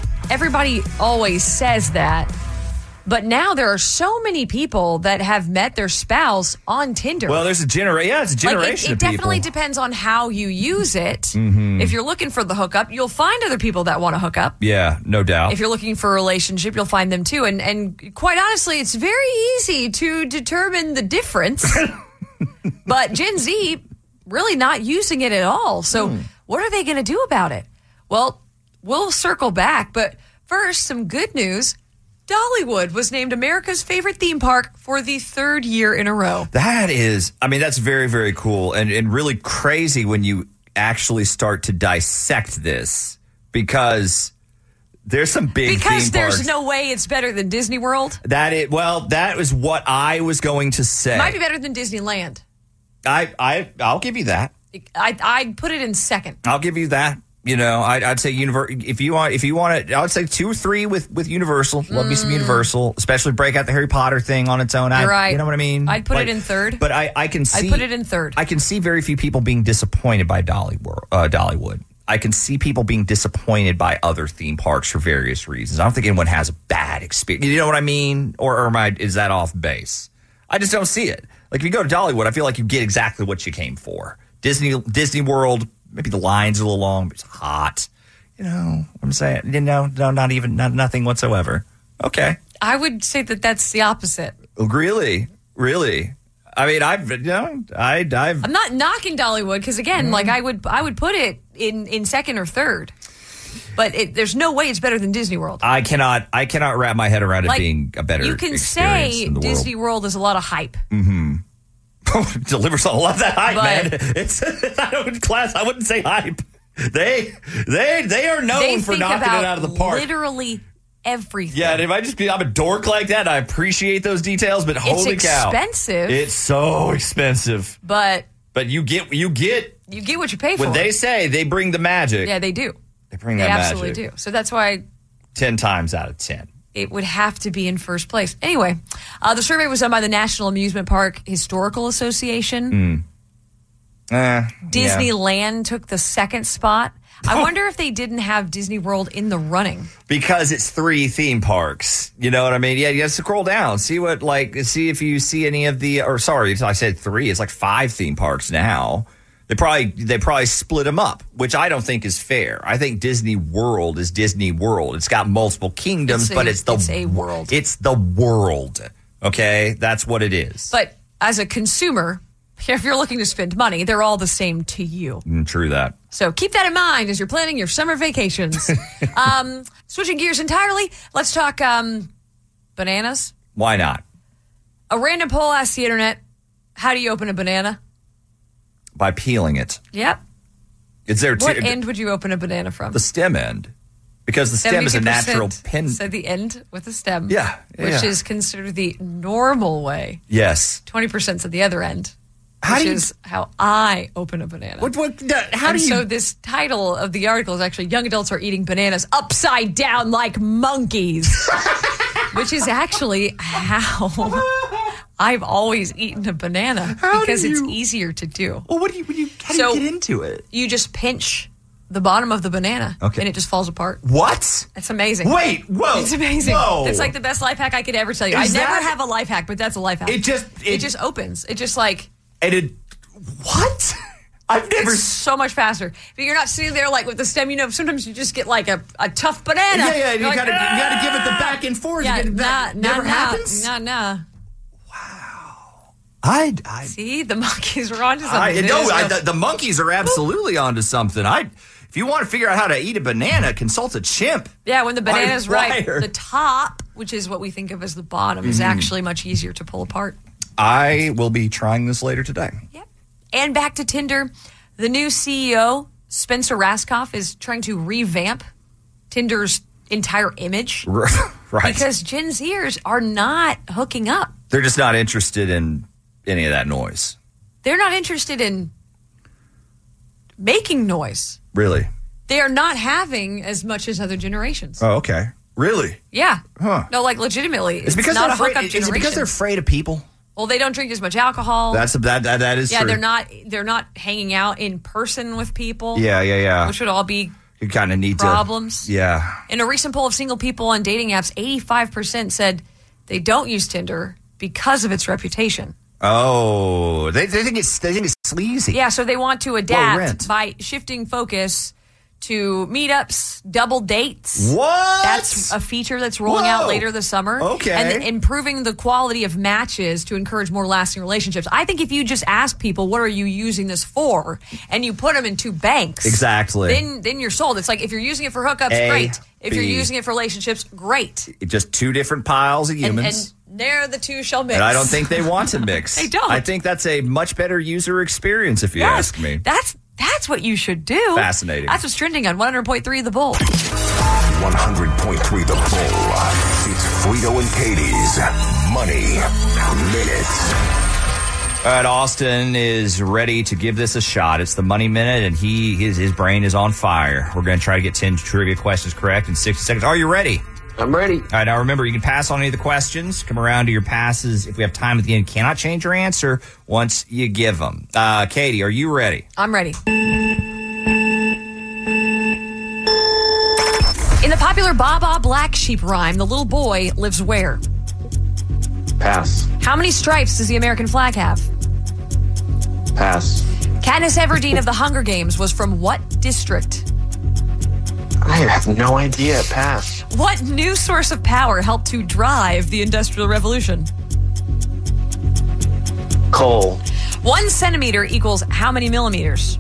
always says that. But now there are so many people that have met their spouse on Tinder. Well, there's a generation. Yeah, it's a generation it of people. It definitely depends on how you use it. Mm-hmm. If you're looking for the hookup, you'll find other people that want to hook up. Yeah, no doubt. If you're looking for a relationship, you'll find them too. And quite honestly, it's very easy to determine the difference. But Gen Z really not using it at all. So what are they going to do about it? Well, we'll circle back. But first, some good news. Dollywood was named America's favorite theme park for the third year in a row. That's very, very cool and really crazy when you actually start to dissect this because there's some big theme parks. Because there's no way it's better than Disney World? That was what I was going to say. It might be better than Disneyland. I'll give you that. I'd put it in second. I'll give you that. I'd say if you want it, I would say 2 or 3 with Universal. Love me some Universal, especially break out the Harry Potter thing on its own. You're right. You know what I mean? I'd put it in third. But I can see. I'd put it in third. I can see very few people being disappointed by Dollywood. I can see people being disappointed by other theme parks for various reasons. I don't think anyone has a bad experience. You know what I mean? Or is that off base? I just don't see it. Like if you go to Dollywood, I feel like you get exactly what you came for. Disney World. Maybe the lines are a little long, but it's hot. What I'm saying? Nothing whatsoever. Okay. I would say that's the opposite. Really? I mean, I'm not knocking Dollywood because again, I would put it in second or third. But there's no way it's better than Disney World. I cannot wrap my head around it being a better experience. You can say Disney World is a lot of hype. Mm-hmm. Delivers on a lot of that hype, man. I wouldn't say hype. They are known for knocking it out of the park. Literally everything. Yeah, and I'm a dork like that. I appreciate those details, but holy cow, expensive. It's so expensive. But you get what you pay for. When they say they bring the magic, yeah, they do. They bring that magic. They absolutely do. So that's why 10 times out of 10. It would have to be in first place. Anyway, the survey was done by the National Amusement Park Historical Association. Disneyland took the second spot. I wonder if they didn't have Disney World in the running. Because it's 3 theme parks. You know what I mean? Yeah, you have to scroll down. See if you see any of I said 3. It's like 5 theme parks now. They probably split them up, which I don't think is fair. I think Disney World is Disney World. It's got multiple kingdoms, but it's a world. It's the world. Okay? That's what it is. But as a consumer, if you're looking to spend money, they're all the same to you. True that. So keep that in mind as you're planning your summer vacations. Switching gears entirely, let's talk bananas. Why not? A random poll asked the internet, how do you open a banana? By peeling it. Yep. What end would you open a banana from? The stem end. Because the stem is a natural pin. So the end with the stem. Yeah. Which is considered the normal way. Yes. 20% at the other end. Which is how I open a banana. So this title of the article is actually Young Adults Are Eating Bananas Upside Down Like Monkeys. Which is actually how I've always eaten a banana because it's easier to do. Well, how do you get into it? You just pinch the bottom of the banana and it just falls apart. What? It's amazing. Wait, whoa. It's amazing. Whoa. It's like the best life hack I could ever tell you. I never have a life hack, but that's a life hack. It just opens. It just like... What? I've never... It's so much faster. But you're not sitting there like with the stem. Sometimes you just get like a tough banana. Yeah. You gotta give it the back and forth. Yeah, never happens? Nah. See, the monkeys are onto something. The monkeys are absolutely onto something. If you want to figure out how to eat a banana, consult a chimp. Yeah, when the banana's ripe, the top, which is what we think of as the bottom, is actually much easier to pull apart. I will be trying this later today. Yep. And back to Tinder. The new CEO, Spencer Raskoff, is trying to revamp Tinder's entire image. Right. Because Gen Zers are not hooking up. They're just not interested in any of that noise. They're not interested in making noise. Really? They are not having as much as other generations. Oh, okay. Really? Yeah. Huh. No, like legitimately. It's because not they're a hookup afraid. Is generation. it because they're afraid of people? Well, they don't drink as much alcohol. That is yeah, true. they're not hanging out in person with people. Yeah. Which would all be You kind of need problems. to. Yeah. In a recent poll of single people on dating apps, 85% said they don't use Tinder because of its reputation. Oh, they think it's sleazy. Yeah, so they want to Low adapt rent. by shifting focus to meetups, double dates. What? That's a feature that's rolling out later this summer. Okay. And then improving the quality of matches to encourage more lasting relationships. I think if you just ask people, what are you using this for? And you put them in two banks. Exactly. Then you're sold. It's like if you're using it for hookups, A, great. If you're B. using it for relationships, great. Just two different piles of humans. And there the two shall mix. And I don't think they want to mix. They don't. I think that's a much better user experience, if you ask me. That's what you should do. Fascinating. That's what's trending on 100.3 The Bull. 100.3 The Bull. It's Frito and Katie's Money Minute. All right, Austin is ready to give this a shot. It's the Money Minute, and his brain is on fire. We're going to try to get 10 trivia questions correct in 60 seconds. Are you ready? I'm ready. All right, now remember, you can pass on any of the questions. Come around to your passes. If we have time at the end, cannot change your answer once you give them. Katie, are you ready? I'm ready. In the popular Baba Black Sheep rhyme, the little boy lives where? Pass. How many stripes does the American flag have? Pass. Katniss Everdeen of the Hunger Games was from what district? I have no idea. Pass. What new source of power helped to drive the Industrial Revolution? Coal. 1 centimeter equals how many millimeters?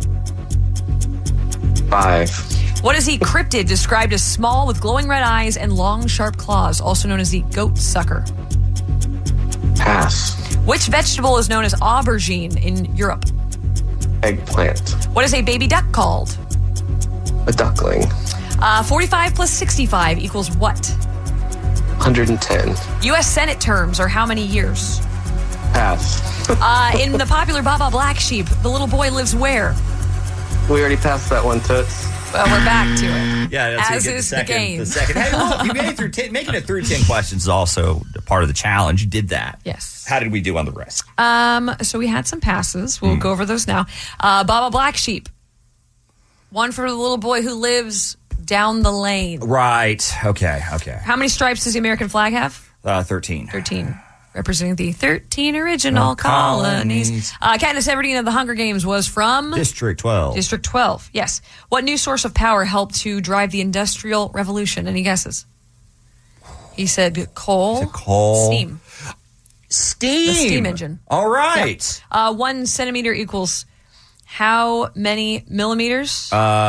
5. What is a cryptid described as small with glowing red eyes and long, sharp claws, also known as the goat sucker? Pass. Which vegetable is known as aubergine in Europe? Eggplant. What is a baby duck called? A duckling. 45 plus 65 equals what? 110. U.S. Senate terms are how many years? Pass. In the popular Baba Black Sheep, the little boy lives where? We already passed that one, Toots. Well, we're back to it. Yeah, that's As how you get is the the second. game. The second. Hey, look, you made it through 10. Making it through 10 questions is also a part of the challenge. You did that. Yes. How did we do on the rest? So we had some passes. We'll go over those now. Baba Black Sheep. One for the little boy who lives down the lane. Right. Okay. How many stripes does the American flag have? 13. 13. Representing the 13 original colonies. Katniss Everdeen of the Hunger Games was from? District 12. District 12, yes. What new source of power helped to drive the Industrial Revolution? Any guesses? He said coal. Coal. Steam. Steam. The steam engine. All right. Yeah. 1 centimeter equals how many millimeters?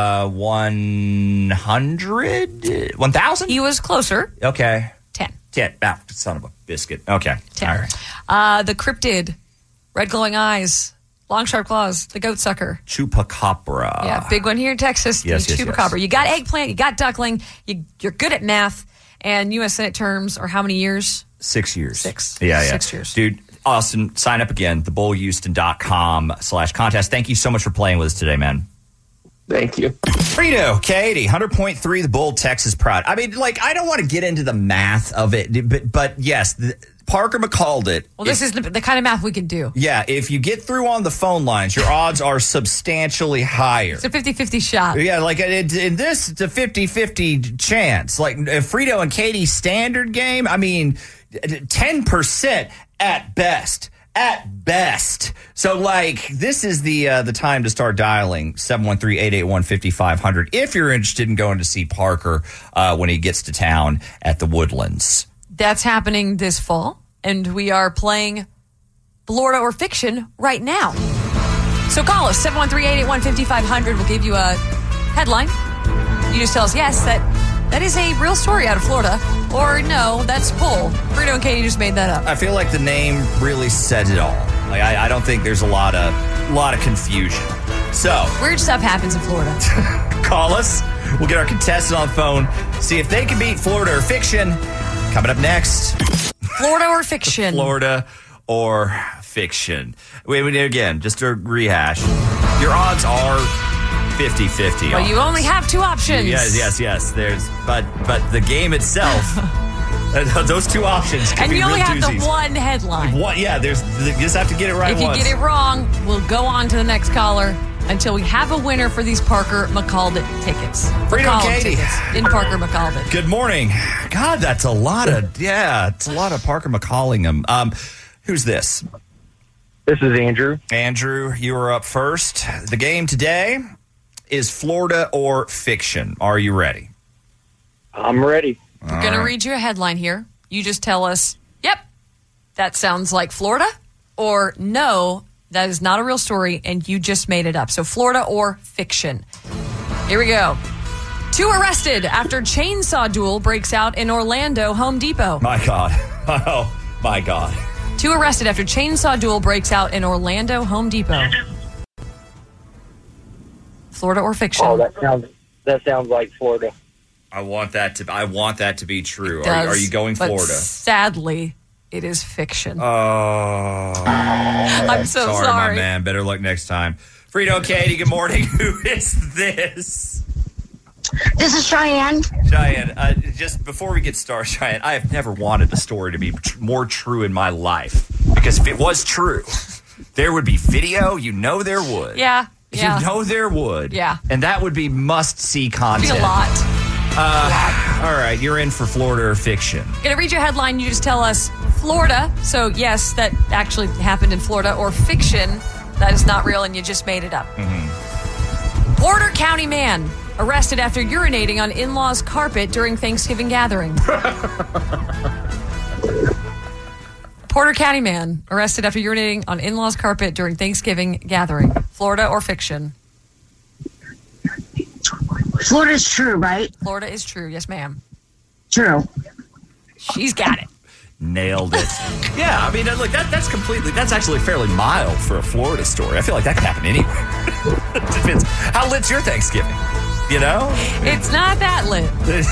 100? 1,000? He was closer. Okay. 10. 10. Ah, son of a biscuit. Okay. 10. All right. The cryptid, red glowing eyes, long sharp claws, the goat sucker. Chupacabra. Yeah, big one here in Texas, the Yes, yes, chupacabra. yes. You got eggplant, you got duckling, you're good at math, and U.S. Senate terms are how many years? 6 years. 6. Yeah. 6 years. Dude, Austin, sign up again, thebullhouston.com/contest. Thank you so much for playing with us today, man. Thank you. Frito, Katie, 100.3 The Bull, Texas Pride. I mean, like, I don't want to get into the math of it, but yes, Parker called it. Well, this is the kind of math we can do. Yeah, if you get through on the phone lines, your odds are substantially higher. It's a 50-50 shot. Yeah, like in this, it's a 50-50 chance. Like Frito and Katie's standard game, I mean, 10% at best. At best. So, like, this is the time to start dialing 713-881-5500 if you're interested in going to see Parker when he gets to town at the Woodlands. That's happening this fall, and we are playing Florida or Fiction right now. So call us, 713-881-5500. We'll give you a headline. You just tell us, yes, that is a real story out of Florida, or no, that's bull. Frito and Katie just made that up. I feel like the name really says it all. Like, I don't think there's a lot of confusion. So weird stuff happens in Florida. Call us. We'll get our contestant on the phone, see if they can beat Florida or Fiction. Coming up next. Florida or fiction? Florida or fiction. Again, just to rehash, your odds are 50-50. Well, you only have two options. Yes. But the game itself, those two options can be real doozies. And you only have the one headline. You just have to get it right once. If you get it wrong, we'll go on to the next caller until we have a winner for these Parker McCallum tickets. Frito and Katie. In Parker McCallum. Good morning. God, that's a lot of, it's a lot of Parker McCallingham. Who's this? This is Andrew. Andrew, you are up first. The game today is Florida or fiction. Are you ready? I'm ready. We're going to read you a headline here. You just tell us, yep, that sounds like Florida, or no, that is not a real story, and you just made it up. So Florida or fiction. Here we go. 2 arrested after chainsaw duel breaks out in Orlando Home Depot. My God. Oh, my God. 2 arrested after chainsaw duel breaks out in Orlando Home Depot. Florida or fiction? Oh, that sounds like Florida. I want that to be true. Does, are you going Florida? Sadly, it is fiction. Oh, I'm so sorry, my man. Better luck next time. Frito, Katie, good morning. Who is this? This is Cheyenne. Cheyenne, just before we get started, Cheyenne, I have never wanted a story to be more true in my life. Because if it was true, there would be video. You know there would. Yeah. You know there would. Yeah. And that would be must-see content. It'd be a lot. All right, you're in for Florida or fiction. Gonna read your headline. You just tell us Florida. So, yes, that actually happened in Florida. Or fiction, that is not real and you just made it up. Mm-hmm. Porter County man arrested after urinating on in-laws' carpet during Thanksgiving gathering. Porter County man arrested after urinating on in-laws' carpet during Thanksgiving gathering. Florida or fiction? Florida is true, right? Florida is true. Yes, ma'am. True. She's got it. Nailed it. Yeah, I mean, look, that's actually fairly mild for a Florida story. I feel like that could happen anywhere. It depends. How lit's your Thanksgiving? You know? It's not that lit.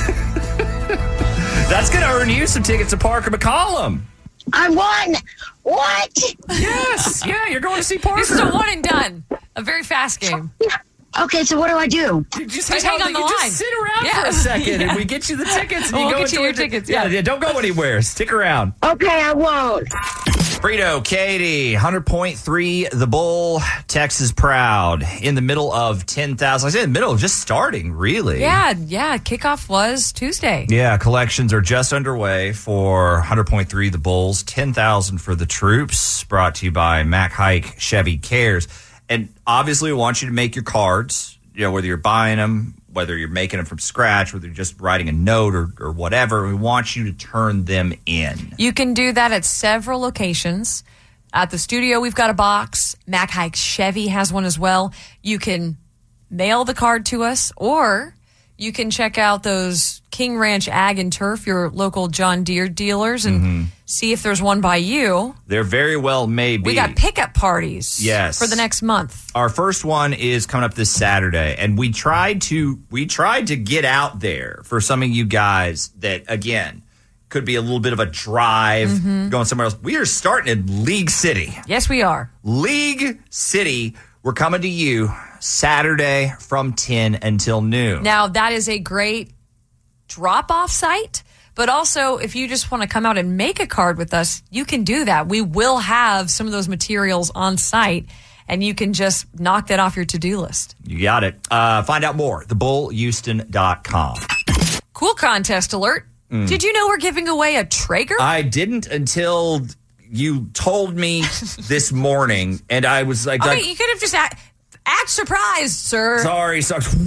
That's going to earn you some tickets to Parker McCallum. I won! What? Yes. Yeah, you're going to see Parker. This is a one and done. A very fast game. Okay, so what do I do? Just hang on the line. Just sit around for a second and we get you the tickets. And we'll you go get you your tickets. Yeah, don't go anywhere. Stick around. Okay, I won't. Frito, Katie, 100.3 The Bull, Texas proud. In the middle of 10,000. I say in the middle of just starting, really. Yeah. Kickoff was Tuesday. Yeah, collections are just underway for 100.3 The Bulls, 10,000 for the troops. Brought to you by Mac Haik Chevy Cares. And obviously, we want you to make your cards, whether you're buying them, whether you're making them from scratch, whether you're just writing a note or whatever. We want you to turn them in. You can do that at several locations. At the studio, we've got a box. Mac Haik Chevy has one as well. You can mail the card to us, or you can check out those King Ranch Ag and Turf, your local John Deere dealers, and see if there's one by you. There very well may be. We got pickup parties for the next month. Our first one is coming up this Saturday, and we tried to get out there for some of you guys that, again, could be a little bit of a drive going somewhere else. We are starting in League City. Yes, we are. League City. We're coming to you Saturday from 10 until noon. Now, that is a great drop-off site, but also if you just want to come out and make a card with us, you can do that. We will have some of those materials on site, and you can just knock that off your to-do list. You got it. Find out more, thebullhouston.com. Cool contest alert. Did you know we're giving away a Traeger? I didn't until you told me this morning, and I was like... Okay, you could have just act surprised, sir. Sorry.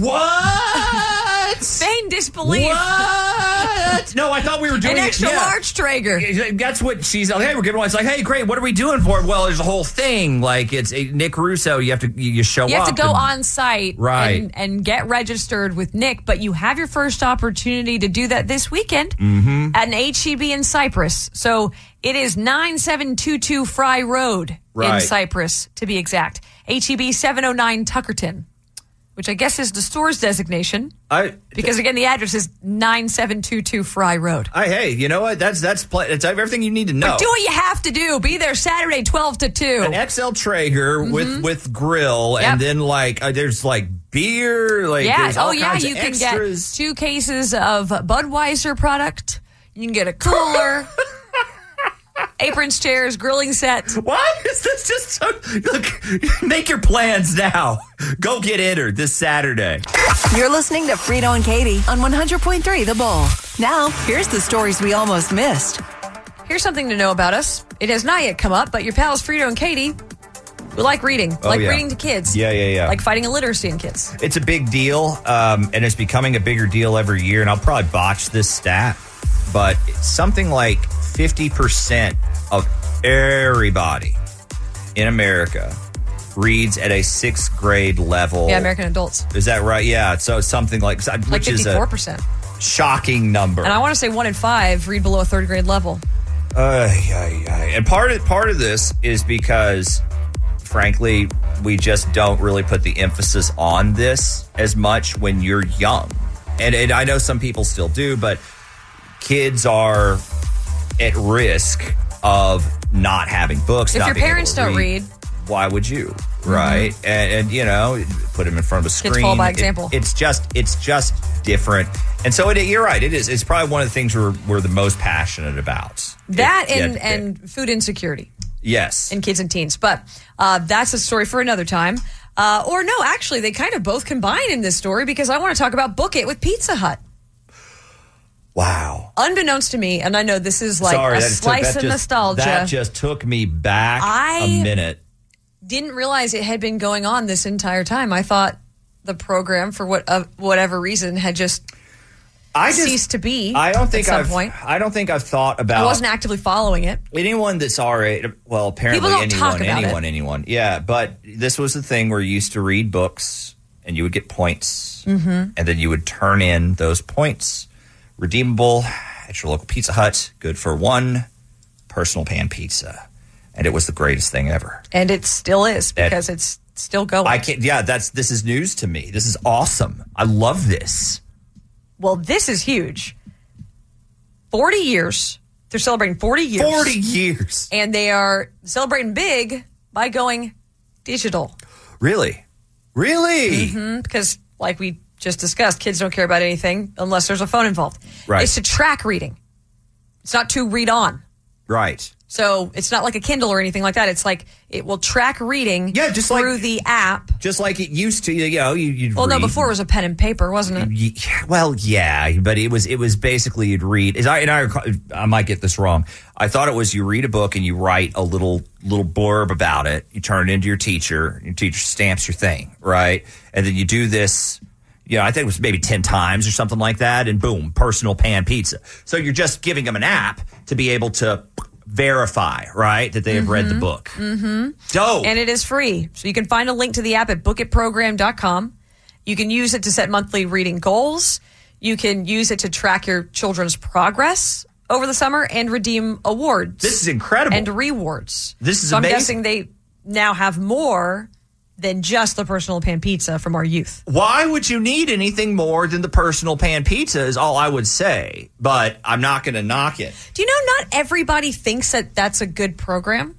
What? Feign disbelief. What? No, I thought we were doing an extra large Traeger. That's what she's like. Hey, we're giving one. It's like, hey, great. What are we doing for it? Well, there's a whole thing. Like, it's Nick Russo. You have to show up. You have to go on site, right, and get registered with Nick. But you have your first opportunity to do that this weekend at an HEB in Cypress. So it is 9722 Fry Road in Cypress, to be exact. HEB 709 Tuckerton. which I guess is the store's designation. Because again, the address is 9722 Fry Road. Hey, you know what? That's everything you need to know. But do what you have to do. Be there Saturday, 12 to 2. An XL Traeger with grill, and then there's beer. There's all kinds of you can extras. get 2 cases of Budweiser product. You can get a cooler. Aprons, chairs, grilling set. What? Is this just so... Look, make your plans now. Go get entered this Saturday. You're listening to Frito and Katie on 100.3 The Bull. Now, here's the stories we almost missed. Here's something to know about us. It has not yet come up, but your pals Frito and Katie, we like reading. Reading to kids. Yeah. Like fighting illiteracy in kids. It's a big deal, and it's becoming a bigger deal every year, and I'll probably botch this stat, but it's something like 50% of everybody in America reads at a 6th grade level. Yeah, American adults. Is that right? Yeah. So something like 54%. Shocking number. And I want to say 1 in 5 read below a 3rd grade level. And part of this is because, frankly, we just don't really put the emphasis on this as much when you're young. And I know some people still do, but kids are at risk of not having books. If your parents don't read, why would you? Right? And you know, put them in front of a screen. Kids follow by example. It's just different. And so you're right. It is. It's probably one of the things we're the most passionate about. That and food insecurity. Yes. In kids and teens. But that's a story for another time. Or no, actually, they kind of both combine in this story because I want to talk about Book It with Pizza Hut. Wow. Unbeknownst to me, and I know this is a slice of nostalgia. That just took me back a minute. Didn't realize it had been going on this entire time. I thought the program, for whatever reason, had just ceased to be. I don't think I've thought about. I wasn't actively following it. Anyone that's our age, well, apparently People don't talk about anyone. Yeah, but this was the thing where you used to read books and you would get points, and then you would turn in those points. Redeemable at your local Pizza Hut. Good for 1 personal pan pizza. And it was the greatest thing ever. And it still is because it's still going. This is news to me. This is awesome. I love this. Well, this is huge. 40 years. They're celebrating 40 years. 40 years. And they are celebrating big by going digital. Really? Because like we just discussed, kids don't care about anything unless there's a phone involved. Right. It's to track reading. It's not to read on. Right. So it's not like a Kindle or anything like that. It's like it will track reading through the app. Just like it used to, you'd Well, read. no, before it was a pen and paper, wasn't it? Well, yeah, but it was basically you'd read. I might get this wrong. I thought it was you read a book and you write a little blurb about it. You turn it into your teacher. Your teacher stamps your thing, right? And then you do this. I think it was maybe 10 times or something like that, and boom, personal pan pizza. So you're just giving them an app to be able to verify, right, that they have read the book. Dope. And it is free. So you can find a link to the app at bookitprogram.com. You can use it to set monthly reading goals. You can use it to track your children's progress over the summer and redeem awards. This is incredible. And rewards. This is so amazing. I'm guessing they now have more than just the personal pan pizza from our youth. Why would you need anything more than the personal pan pizza is all I would say, but I'm not going to knock it. Do you know not everybody thinks that that's a good program?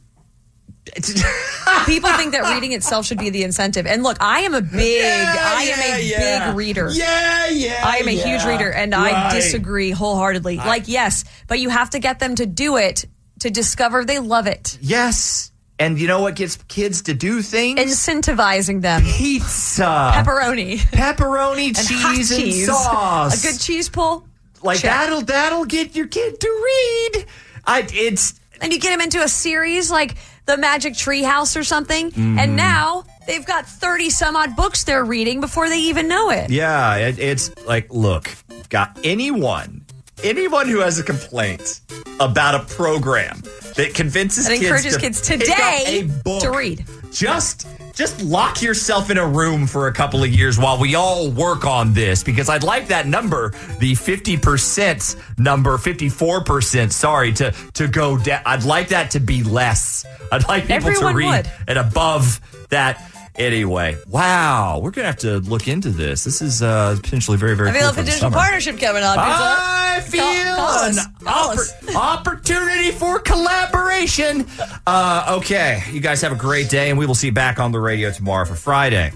People think that reading itself should be the incentive. And look, I am a big reader. I am a huge reader, and I disagree wholeheartedly. Yes, but you have to get them to do it to discover they love it. Yes. And you know what gets kids to do things? Incentivizing them. Pizza. Pepperoni, and cheese and sauce. A good cheese pull. That'll get your kid to read. And you get them into a series like The Magic Tree House or something. And now they've got 30 some odd books they're reading before they even know it. Yeah, it's like, look, got anyone who has a complaint about a program that convinces that encourages kids today to read. Just lock yourself in a room for a couple of years while we all work on this, because I'd like that number, the 50% number, 54%, sorry, to go down. I'd like that to be less. I'd like people to read at above that. Anyway, wow, we're going to have to look into this. This is potentially very, very I feel cool a for the potential summer. partnership coming on. I feel Call us. opportunity for collaboration. Okay, you guys have a great day, and we will see you back on the radio tomorrow for Friday.